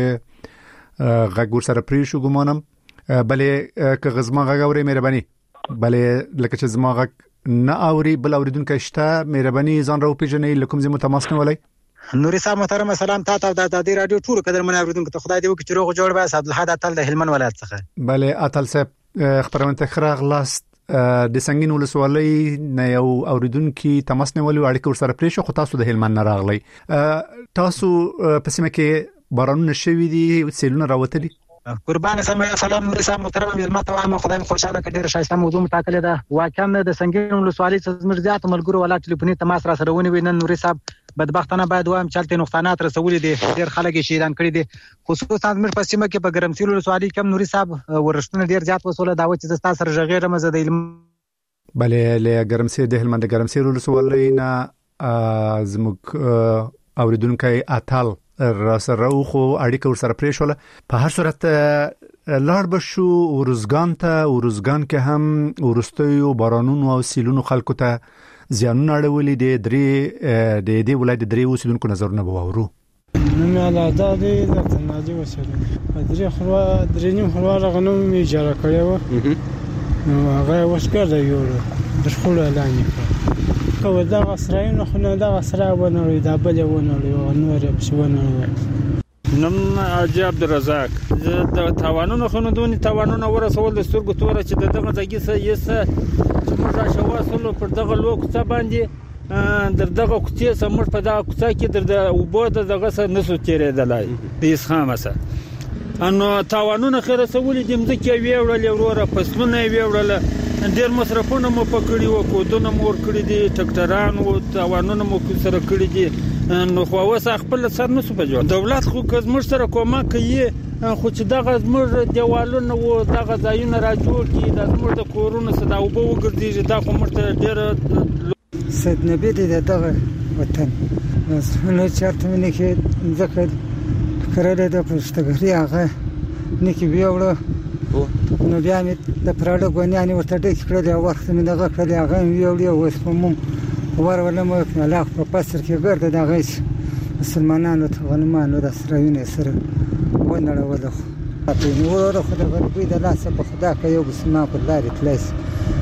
غږ ور سره پری شو ګمانم. بله که غزما غږ اوري مهرباني بله لکه چې زما غږ نه اوري بل اوریدونکو شته مهرباني ځان راو پیژنې لکم زمو تماس نه ولای. نوري صاحب محترم سلام تاسو ته د ازادي رادیو ټول قدر من اوریدونکو ته خدای دې وکړي چې روغ جوړ وای. عبدالحد اتل د هلمند ولایت څخه. بله اتل صاحب خبرونه تخراغ لاست د سنگین ولسوالۍ نه یو اوریدونکو تماس نه ولې اړیکه ور سره پرې شو خو تاسو د هلمند نه راغلی. تاسو په سیمه کې بارانونه شوي دي سیلونه راوتلي؟ قربان سم سلام نوري صاحب محترم ملمت او خدای خوشاله کړي شایسته موضوع متاکله ده. واقعا د سنگین ولسوالۍ څخه زمرزيات ملګرو ولا ټلیفوني تماس را سره ونی وینن. نوري صاحب بدبختانه باید وایم چلته نقصانات رسولې دي ډیر خلک شهیدان کړي دي خصوصا زموږ په سیمه کې په ګرمسیر ولسوالۍ کې نوري صاحب ورښتونه ډیر زیات وسوله دا و چې زستا سره ژغیر مزه د بله له ګرمسیر د هلمند ګرمسیر ولسوالۍ نه زموږ اوریدونکو اتل را سره خو اړیکه ور سره پرې شول. په هر صورت لاړ بشو ورزګان ته ورزګان کې هم ورستیو بارانونو او سیلونو خلکو ته زیانونه اړولې دي. د دې ولایت درې اوسیدونکو نظرونه وورو. نن علاوه د تنادي وسره درې نیم خروار غنوم می اجاره کړو نو هغه وسکر دی یو د خپل اعلان کو دا غسرایونه خو نه دا غسرا ونه دا بل ونه نور بسونه. نم اجي عبدالرزاق د توانونو خنو دونی توانونو ورسول د سترګو توره چې دغه ځای سه یسه موږ شواسلو پر دغه لوک څه باندې دغه کوڅه سمور په دغه کوڅه کې د وبو دغه سره نسو تیرې دلای د اسخامه سره انو توانونو خیر سولې د مځکه ویوړل وروره فصلونه ویوړل ډیر مصرفونه مو پکړی و کودونه مو ور کړی دي ټکټران او توانونه مو سره کړی دي نو خو وسه خپل سر نسو په دولت خو کزمر سره کومه کوي خو چې دغه زمر دیوالونه و دغه ځایونه را جوړ کی د زمر د کورونو صدا او به وګرځي دا خو مرته ډیر سید نبی دې دغه وطن نو چارته منې کې ځکه کړل د پرستګری هغه نکی بیاوړه نو بیا مې د پراډه غونیانه ورته ډېر کړل او وخت مې دغه کړل هغه ویوړی اوس په موم ورولم په لاخ په پسر کې ګرځي دا غیس مسلمانانو ته غنمانو د سروینه سره ونړول خو نور خو د غربي د لاسه په خدا کې یو مسلمان په لارې تلس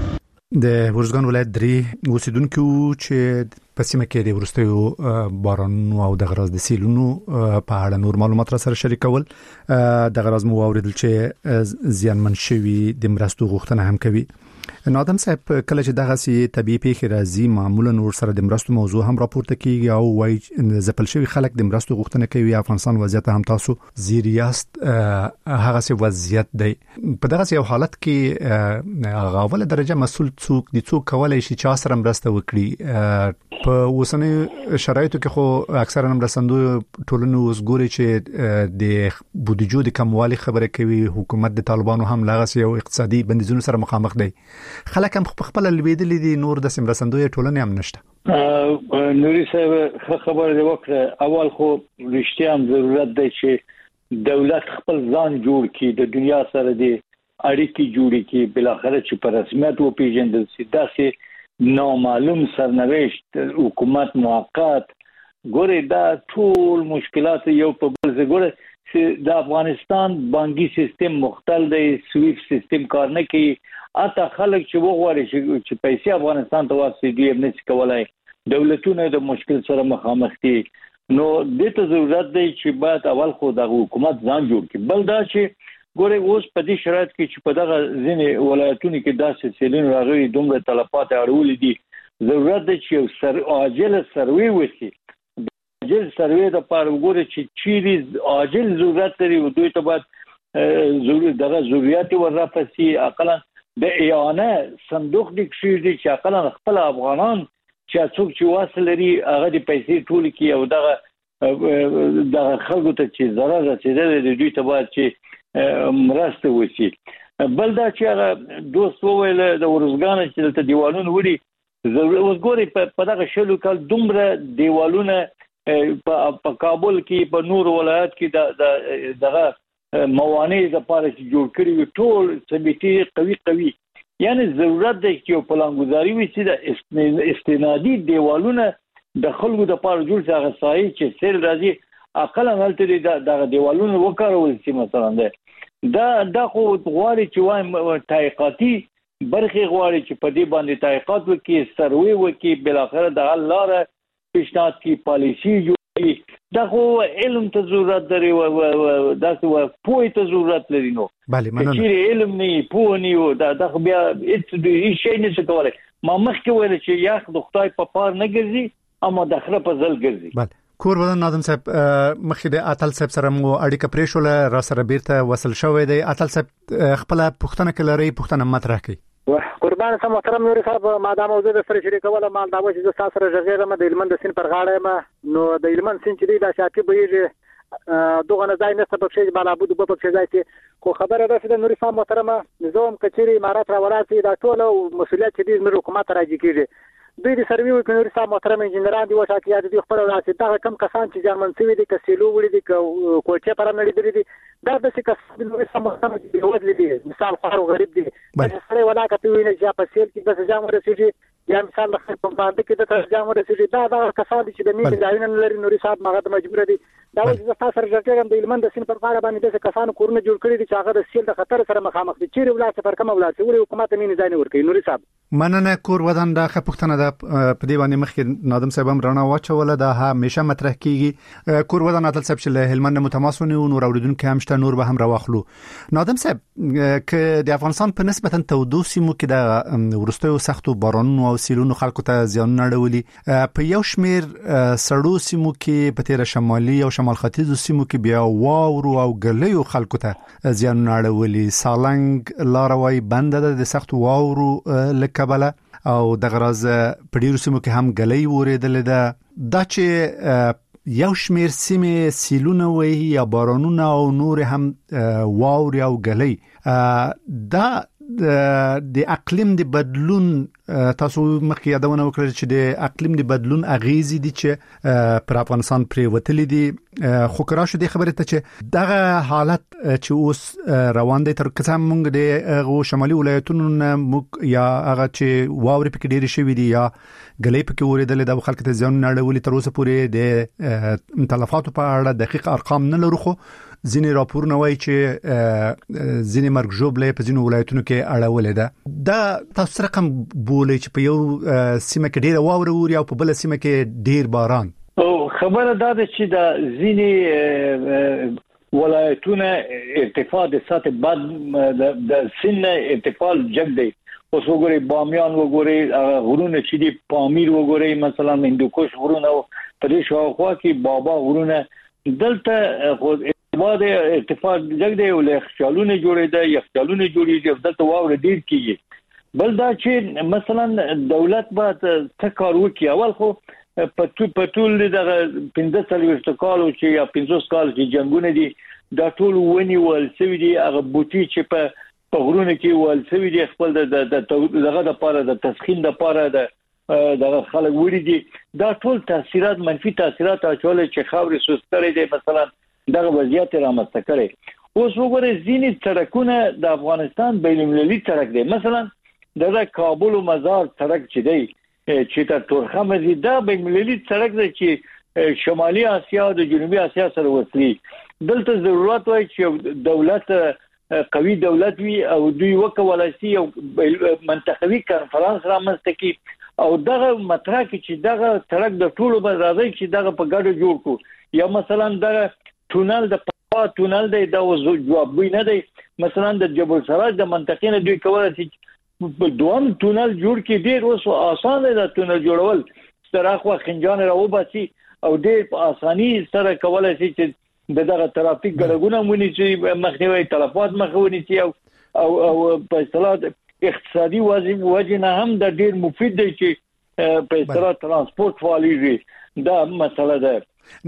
د ورزګان ولایت درې اوسیدونکو چې په سیمه کې د ورستیو بارانونو او د غراز د سیلونو په اړه نور معلومات را سره شریکول د غراز مو اوریدل چې زیانمن شوی د مرستو غوښتنه هم کوي. نادم صاحب کله چې دغه سي طبيعي پیښې راځي معمولا نور سره د مرستو موضوع هم راپورته کیږي او وای زپل شوی خلک د مرستو غوښتنه کوي. افغانستان وضعیت هم تاسو زیریاست هغه سي وضعیت دی په دغه سي حالت کې غاوله درجه مسول څوک دي څوک کولای شي چې سره مرسته وکړي په اوسنۍ شرایطو کې خو اکثرا مرستندو ټولنو وسګوري چې د بودیجو د کموالي خبره کوي. حکومت د طالبانو هم لغسي او اقتصادي بندیزونو سره مخامخ دی. خلک هم خپل لویدلې دي نور د سمرسندوی ټولنې هم نشته. نوري صاحب خبره دی وکړه اول خو رښتیا هم ضرورت دی چې دولت خپل ځان جوړ کړي د دنیا سره دی اړیکې جوړې کړي بل اخر چې په رسمیت و پیژندل شي داسې نامعلوم سرنوشت حکومت موقت ګوره دا ټول مشکلات یو په بل ځای ګوره چې د افغانستان بانکي سیستم مختل دی سویفټ سیستم کار نه کوي اته خلک چې وغواړي چې پیسې افغانستان ته واسي دی نه څه کولای دولتونه د مشکل سره مخامخ دي نو د ته ضرورت دی چې باید اول خو د حکومت ځان جوړ کړي بل دا چې ګوره اوس په دې شرایط کې چې په دغه ځینې ولایتونو کې داسې سیلون راغلي دومره تلفات اړولې دي ضرورت دی چې عاجل سروي وشي عاجل سروي د پاره وګوره چې چیرې عاجل ضرورت لري او دوی ته باید دغه ضرورت ورپسې اقلا د ایانه صندوق د کشیدي چې اقلا خپل افغانان چې څوک چې واصل لري هغه د پیسې ټول کی او دغه خلکو ته چې ضرر رسیدل د دوی ته باید چې مرسته وشي. بل دا چې هغه دوست وویل د ورزګان چې د دیوالونو وړي وګوري په دغه شلو کال دومره دیوالونه په کابل کې په نور ولایت کې دغه موانع د پاره چې جوړ کړی ټول ثبتي قوي یعنی ضرورت دی چې په پلانګذاري وشي د استنادي دیوالونه د خلکو د پاره جوړ ځای غسای چې سیل راځي اقل هلته د دیوالونو وکړول شي مثلا دا خو غواړي چې وایم تحقیقاتي برخه غواړي چې په دې باندې تحقیقات وکړي سروي وکړي بل اخر د الله پیشنهاد کی پالیسی جوړي دا خو علم ته ضرورت لري او داسې پوهه ته ضرورت لري نو بله مننه چې علم نه پوهه نه دا بیا هیڅ شي نه څه کولای ما مخکې ویل چې یاخ د خدای په پار نه ګرځي اما د خره په ځل ګرځي. بله کور ودان نادم صاحب مخکې د اتل صاحب سره مو اړیکه پریښول را سره بیرته وصل شوې دی. اتل صاحب خپل پښتنه کلري پښتنه مطرح کړي. قربان سم محترم نوري صاحب ما دا موضوع د سره شریکوله مال دا و چې تاسو سره ژغېږم د علمن د سین پر غاړه ما نو د علمن سین چې دا شاکي بهږي دوغه نه ځای نه سبب شي بالا بده په پکې ځای چې خو خبره ده چې نوري صاحب محترم نظام کچېری امارات را وراسي دا ټول مسولیت چې د حکومت راځي کیږي دوی د سروي وکړي صاحب محترم انجنیران دي او شاکیات دي خپل راسي دا کم کسان چې ځان منسوي دي کسيلو وړي دي کوچه پر نه لري دي دا د څه کس نوري صاحب محترم دي ودل دي مثال خور غریب دي سره ولا کته ویني چې په سیل کې بس ځان ورسېږي یا مثال د خپل باندې کې د ترجمه ورسېږي دا کسان چې د میډیا ځایونه لري نوري صاحب ماغه مجبور دي دا چې تاسو سره ژغېږم د علمن د سین پر غاړه باندې د کسانو کورونه جوړ کړي دي چې هغه د سیل د خطر سره مخامخ دي چیرې ولایت پر کوم ولایت ولې حکومت نه ځای نه ورکړي نوري صاحب مننه. کور ودان د خپښتنه د په دی باندې مخکې نادم صاحب هم رانه واچوله دا همیشه مطرح کیږي. کور ودان اتل صاحب چې هلمند متماسونه او نور اوریدونکو هم شته نور به هم راوخلو. نادم صاحب ک د افغانستان په نسبتا تودو سیمو کې د ورستیو سختو بارانونو او سیلونو خلکو ته زیان نړولي په یو شمیر سړو سیمو کې په تیر شمالي او شمال ختیځ سیمو کې بیا واورو او ګلیو خلکو ته زیان نړولي. سالنګ لاروي بند د سختو واورو لکبله او د غراز په ډیرو سیمو کې هم ګلې وریدل دا چې یو شمیر سیمه سیلونه وي یا بارانونه او نور هم واوري او ګلې دا د اقلیم د بدلون تاسو مخکې یادونه وکړه چې د اقلیم د بدلون اغیزې دي چې پر افغانستان پرې وتلې دي خو کراشه د خبره ته چې دغه حالت چې اوس روان دی تر کله موږ د شمالي ولایتونو یا هغه چې واوري پکې ډېری شوی دي یا غلې پکې ورېدل د خلکو ته ځان نړولې تر اوسه پورې د تلفاتو په اړه دقیق ارقام نه لرو خو ځینې راپورونه وایي چې ځینې مرګ ژوبلې په ځینو ولایتونو کې اړولې ده دا تاسو رقم بولې چې په یو سیمه کې ډېر واوره ووري او په بل سیمه کې ډېر باران او خبره دا ده چې دا ځینې ولایتونه ارتفاع د سطح باد د سن ارتفاع جګ دی اوس وګورئ بامیان وګورئ غرونه چې دی پامیر وګورئ مثلا هندوکش غرونه په دې شاوخوا کې بابا غرونه دلته بعد ارتفاع جګ دی او یخچالونه جوړېده یخچالونه جوړېږي دلته واوره ډیر کیږي بل دا چې مثلا دولت باید څه کار وکړي اول خو په ټول دغه 15 کال چې یا 15 کال چې جنگونه دي دا ټول ونی ول سوي دي هغه بوټي چې په غرونه کې ول سوي دي خپل دغه د پاره د تسخين د پاره د خلک وړي دي دا ټول تاثیرات منفي تاثیرات اچول چې خاورې سوستري دي مثلا دغه وضعیت رامنځته کړي اوس وګورئ ځینې سړکونه د افغانستان بین‌المللي سړک دی مثلا د کابل او مزار سړک چې دی چې تر تورخم دی دا بین‌المللي سړک دی چې شمالي اسیا او د جنوبي اسیا سره وصلي دلته ضرورت وای چې دولت قوي دولت وي او دوی وکولای شي او منطقوي کانفرنس رامنځته کړي او دغه مطرح کې چې دغه سړک د ټولو بازارۍ چې دغه په ګډه جوړ کو یا مثلا دغه تونل د پاوا تونل دی دا جواب نه دی مثلا د جبل سراج د منطقې نه دوی کولای شي په دوام تونل جوړ کې ډیر اوس آسان دی دا تونل جوړول سراخ وا خنجان راوباسي او ډیر په اساني سره کولای شي چې دغه ترافیک ګډګونه مونږ چې مخنیوي تلفات مخونی چې او په اصطلاح اقتصادي وجه نه هم د ډیر مفید دی چې په اصطلاح ترانسپورت فعالیږي دا مسله ده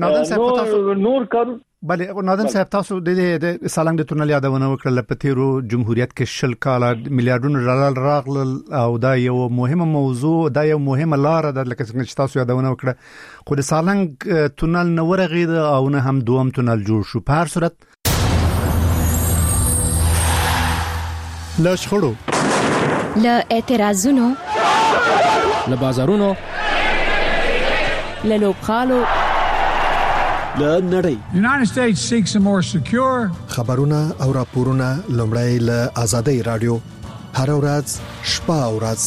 نور کار بله نادم صاحب تاسو د سالنګ د تونل یادونه وکړه په تیرو جمهوریت کې شل کاله میلیارډونو ډالر راغلل او دا یو مهمه موضوع دا یو مهمه لار ده لکه څنګه چې تاسو یادونه وکړه خو د سالنګ تونل نه ورغید او نه هم دوم تونل جوړ شو په هر صورت لا شخړو لا اعتراضونو لا بازارونو لا لوبخالو United States seeks a more secure خبرونه او راپورونه لومړی له آزادۍ رادیو هر ورځ شپه او ورځ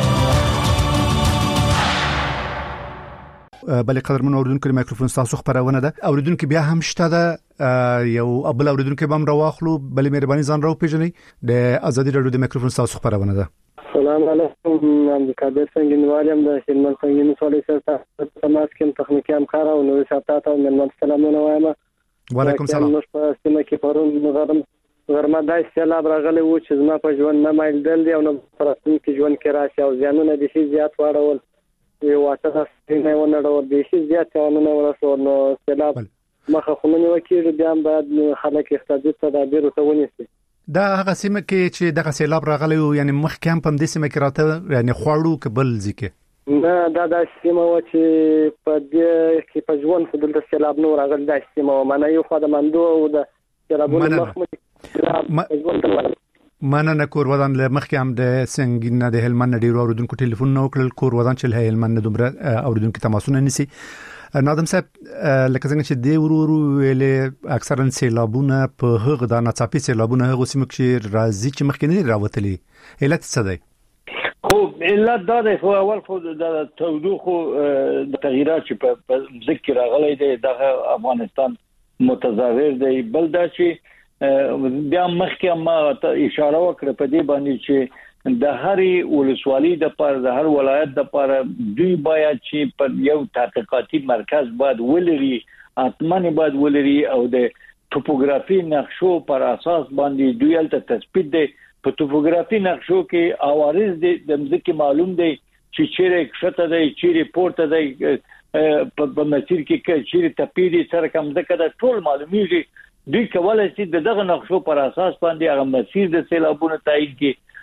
بلې قدرمن اوریدونکو مایکروفون تاسو خبرونه ده اوریدونکو بیا هم شته ده یو ابل اوریدونکو به هم راواخلو بلې مهرباني ځان راو پیژنئ د آزادۍ رادیو د مایکروفون تاسو خبرونه ده السلام علیکم امریکابر څنګه د هلمند څنګه سوالي سره تماس کې تخنیکی همکار او نور ساتات او نن سلامونه وایم وعلیکم السلام نو په سیمه کې پرون غرمه دای سیلاب راغلی و چې زما په ژوند نه مایل دل دی او نو پرستون کې ژوند کې راشي او ځانونه د شي زیات واړول یو واټه نه ونړول د شي زیات ونه ورسول نو سیلاب مخه خلونه وکړي بیا بعد خلک احتیاط تدابیر وتونیسي دا هغه سیمه کې چې دغه سیلاب راغلی یعنی مخکې هم په دې سیمه کې راته یعنی خوړو قبل ځکه نه دا سیمه و چې په دې کې په ژوند په دلته سیلاب نور راغلی دا سیمه و معنی یو خدای مندو او د سیلابونو مخمه مننه کور ودان له مخکې هم د سنگین د هلمند ډیرو اوریدونکو ټلیفون نو کړل کور ودان چې هلمند دومره اوریدونکو تماسونه نسی نادم صاحب لکه څنګه چې دی ورو ویلې اکثرا سیلابونه په هغه د ناڅاپي سیلابونه هغه سیمه کې راځي چې مخکې نه راوتلي علت څه دی خو علت دا دی خو اول خو د تودوخه د تغیرات چې په ذکر راغلي دی د افغانستان متضرر دی بل دا چې بیا مخکې ما اشاره وکړه په دې باندې چې د هرې ولسوالۍ د پر د هر ولایت د پر دوی باید چې په یو تحقیقاتي مرکز باید ولري اتمنه باید ولري او د توپوګرافي نقشو پر اساس باندې دوی الته تثبیت دي په توپوګرافي نقشو کې اوارز د ځکه معلوم دي چې چیرې کښته دی چیرې پورته دی په مسیر کې چیرې تپیدي سره کوم ځکه د ټول معلومیږي دوی کولای شي دغه نقشو پر اساس باندې هغه مسیر د سیلابونو تعیین کړي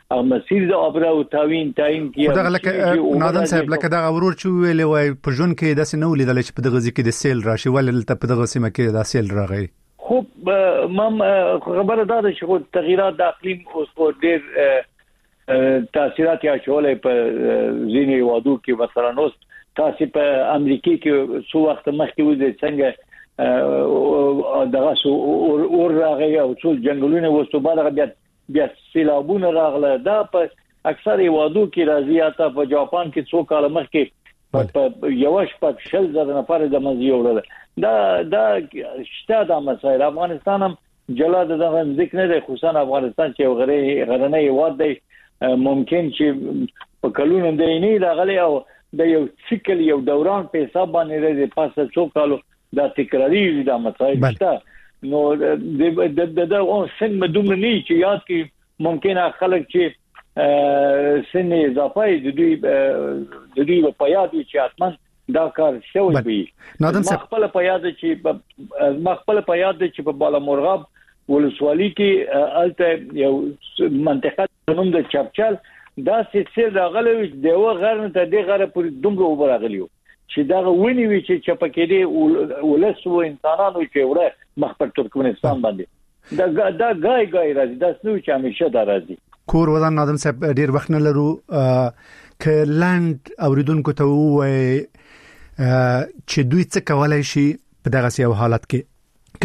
او مسیر د ابرا او تعین کیږي دا لکه نادم صاحب لکه دا ورور چې ویل وای په ژوند کې داسې نو لیدل چې په دغه ځکه د سیل راشي ولې ته په دغه سیمه کې دا سیل راغی خو مم خبره دا ده چې تغیرات د اقلیم اوس ډېر تاثیرات یا شولې په ځینې وادو کې مثلا اوس تاسو په امریکا کې څو وخت مخکې وځي څنګه دغه اور راغی او ټول جنگلونه وسو بعد بیا سیلابونه راغله دا په اکثر وادو کې راځي اته په جاپان کې څو کال مخکې په یوش په شل زره نفر د مزي وړل دا شته د مسایل افغانستان هم جلاد دغه ذکر نه دی خصوصا افغانستان چې غرنۍ واد دی ممکن چې په کلونو دی نه راغلی او د یو سیکل یو دوران په حساب باندې راځي پاسه څو کالو دا تکراری دا مسایل شته نو د اون سن مدوم نه چې یاد کې ممکنه خلک چې سن اضافه د دوی په یاد چې اتمن دا کار شوی وي مخبل په یاد چې په بالا مرغاب ولسوالۍ کې الته یو منطقه نوم د چپچل دا سلسله راغلی دی و غرن ته د غره پر دومره وبراغلیو چې دا ونی وی چې چپکې دی ولسو انسانانو چې وره مخ پر ترکمنستان باندې دا غای راځي دا څو چې همیشه دا راځي کور ودان نادم صاحب ډیر وخت نه لرو ک لاند اوریدونکو ته وای چې دوی څه کولای شي په دغه سیاو حالت کې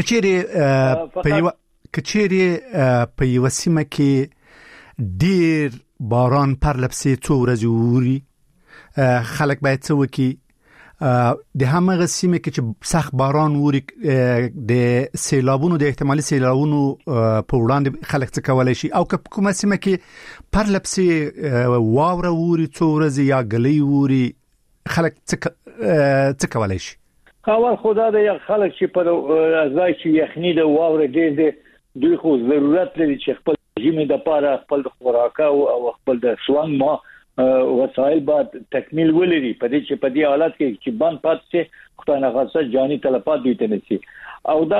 کچېری په یو سیمه کې ډیر باران پر لپسې څو ورځې ووري خلک باید څه وکړي د همغه سیمه کې چې سخت باران ووري د سیلابونو د احتمالي سیلابونو په وړاندې خلک څه کولای شي او کومه سیمه کې پر لپسې واوره ووري څو ورځې یا ګلې ووري خلک څه کولای شي اول خدا د خلک چې په ځای چې یخني د واوره ډېر دوی خو ضرورت لري چې خپل ژمي د پاره خپل خوراک او خپل د سوان ما وسایل بعد تکمیل ولري په دې چې په دې حالت کې چې باندې پاتې خدای نه خاصه جاني تلفات دوی ته نشي او دا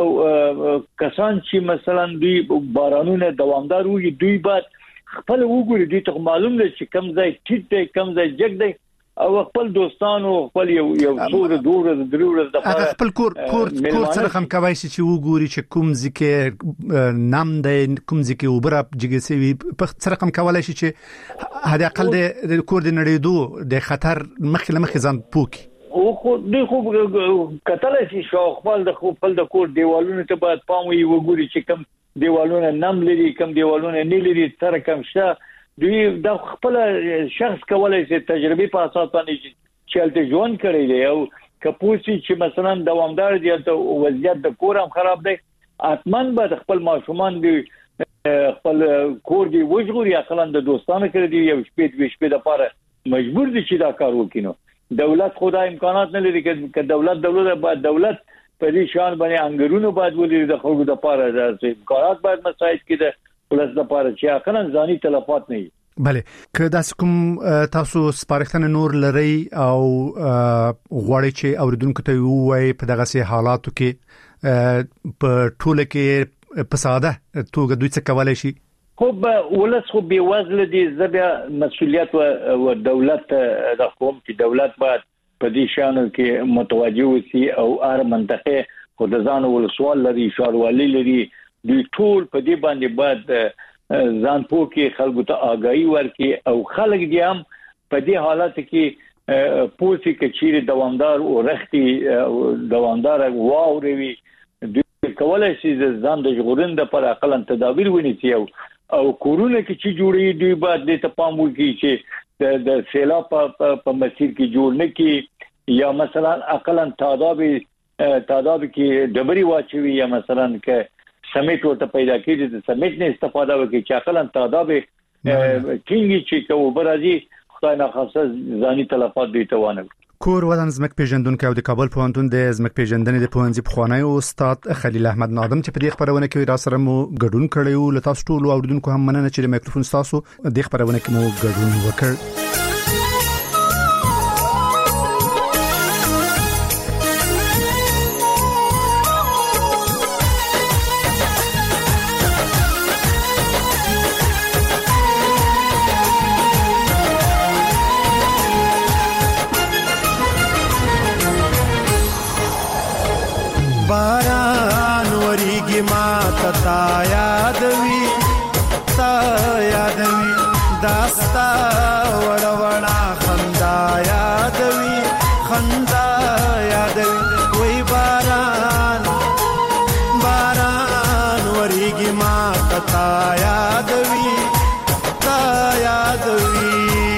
کسان چې مثلا دوی بارانونه دوامدار وي دوی بعد خپل وګوري دوی ته معلوم دی چې کم ځای ټیټ دی کم ځای جګ دی او خپل دوستانو خپل یو څو دوره د هغه خپل کور سره هم کوي چې وګوري چې کوم ځکه نام دی کوم ځکه وبره جګسوي په سره هم کولای شي چې هدا اقل د کور د نړیدو د خطر مخه ځان پوکي او خو دوی خو کتل شي شو خپل د کور دیوالونو ته باید پام وګوري چې کوم دیوالونه نام لري کوم دیوالونه نه لري سره کوم شته دوی د خپل شخص کولای شي تجربه په اساس باندې چلته ژوند کړی دی او کپوسی چې مثلا دوامدار دی ته وضعیت د کور هم خراب دی اتمن به خپل ماشومان دی خپل کور دی وجغوري اقلن د دوستانو کړی دی یو شپې د پاره مجبور دي چې دا کار وکړي دولت خدای امکانات نه لري چې دولت باید دولت په دې شان باندې انګرونو باید ولري د خلکو د پاره د امکانات باید مساعد کړي ولس د پاره چې اخرن ځاني تلفات نه وي بله که داس کوم تاسو سپارښتنه نور لري او غواړئ چې اوریدونکو ته وایي په دغه سي حالاتو کې په ټوله کې په ساده توګه دوی څه کولای شي خو ولس خو به وزله دي زبیا مسؤلیت او دولت د قوم کې دولت باید په دې شانو کې متوجه وسی او هر منطقه خو د ځان ولسوال لري شاروالي لري دوی ټول په دې باندې بعد ځان پوکي خلکو ته آگاهي ورکي او خلک دي هم په دې حالت کې پوسی کچيري دوامدار او رختي دوامدار واوري دوی کولای شي ځان د ژغورند پر عقلن تدابیر ونیسي او کورونه کې چې جوړي دوی بعد د تپام وکي چې د سیلاب په مسیر کې جوړ نه کی یا مثلا عقلن تعداد کې دبري واچوي یا مثلا کې سمیت ورته پیدا کیږي د سمیت نه استفاده وکړي چې خلک تعداد کینګي چې کو برازي خدای نه خاصه ځاني تلفات دوی ته ونه کور ودان زمک پیژندونکو د کابل پوهنتون د زمک پیژندنې د پوهنځي پخوانی استاد خلیل احمد نادم چې په دې خبرونه کې را سره مو ګډون کړیو لته ټول اوریدونکو هم مننه چې د میکروفون تاسو د خبرونه کې مو ګډون وکړ تا یادوي تا یادوي داستا وړ وړا خندا یادوي خندا یادوي وای باران باران وريږي ما تا یادوي تا یادوي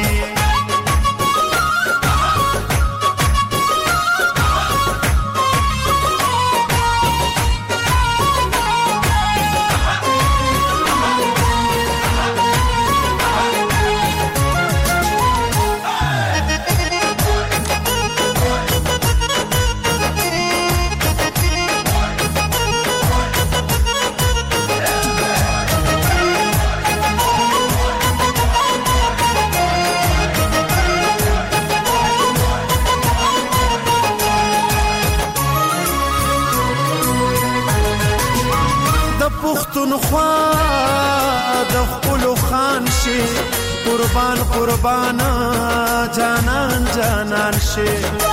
پښتونخوا د خپل خان شي قربان قربان جانان جانان شي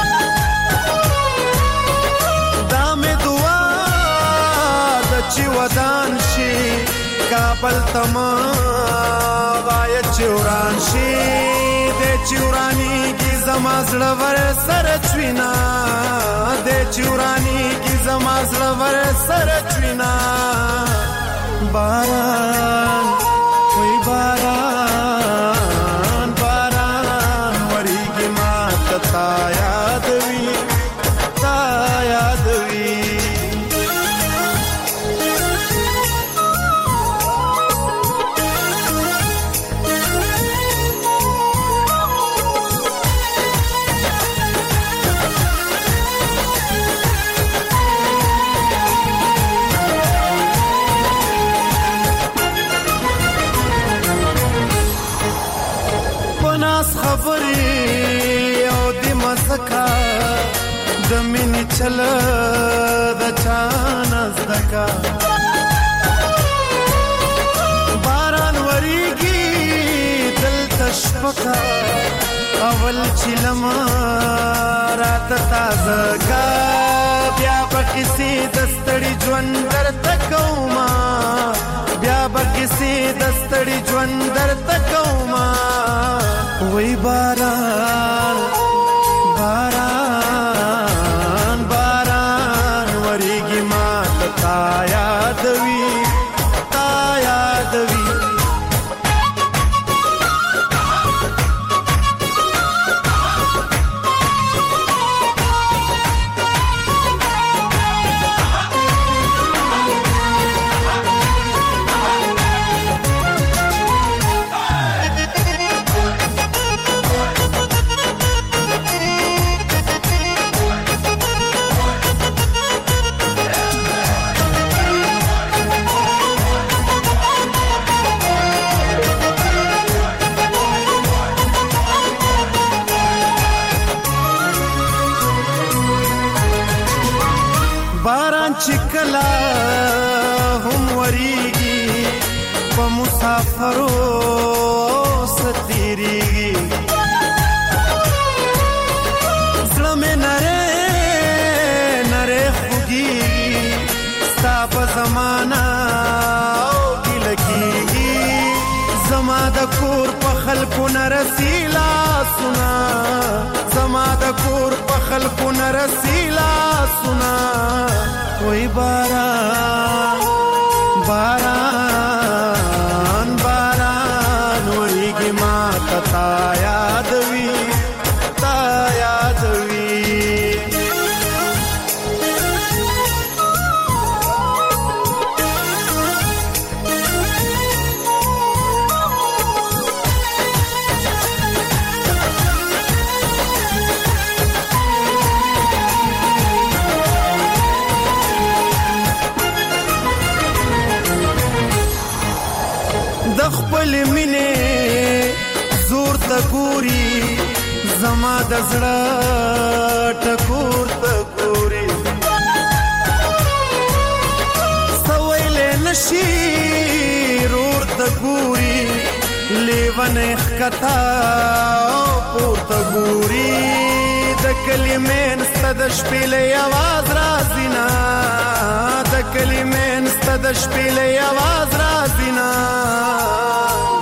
دا مې دعا د چې ودان شي کابل تما وای چوران شي د چورانی کی زما زړه ور سر چوینا د چورانی کی زما زړه ور سر چوینا باران وای باران باران وريږي ما تا یادوي تا یادوي خبري او د مسکا د مینې چل د چانه زدکا باران وريږي دل تشپکا اول چلما رات تازه کا بیا بکسي دستړي ژوند درته کوما بیا بکسي دستړي ژوند درته کوما وای باران باران باران وريږي ما تا یادوي تا یادوي چکلا هم وريږي په مسافرو ستيريږي زړه مې نره نره خوږي ستا په زمانہ او ګلکيږي زما د کور په خلکو نرسيلا سنا زما د کور په خلکو نرسيلا سنا وای باران باران باران وريږي ما تا یادوي تا یادوي خپل مینه زور ته ګوري زما د زړه ټکور ته ګوري سویل نشي رور ته ګوري لیوان خطا پور ته ګوري د کلمې ست د شپېلې आवाज رازینا د کلمې ست د شپې له आवाज راځينا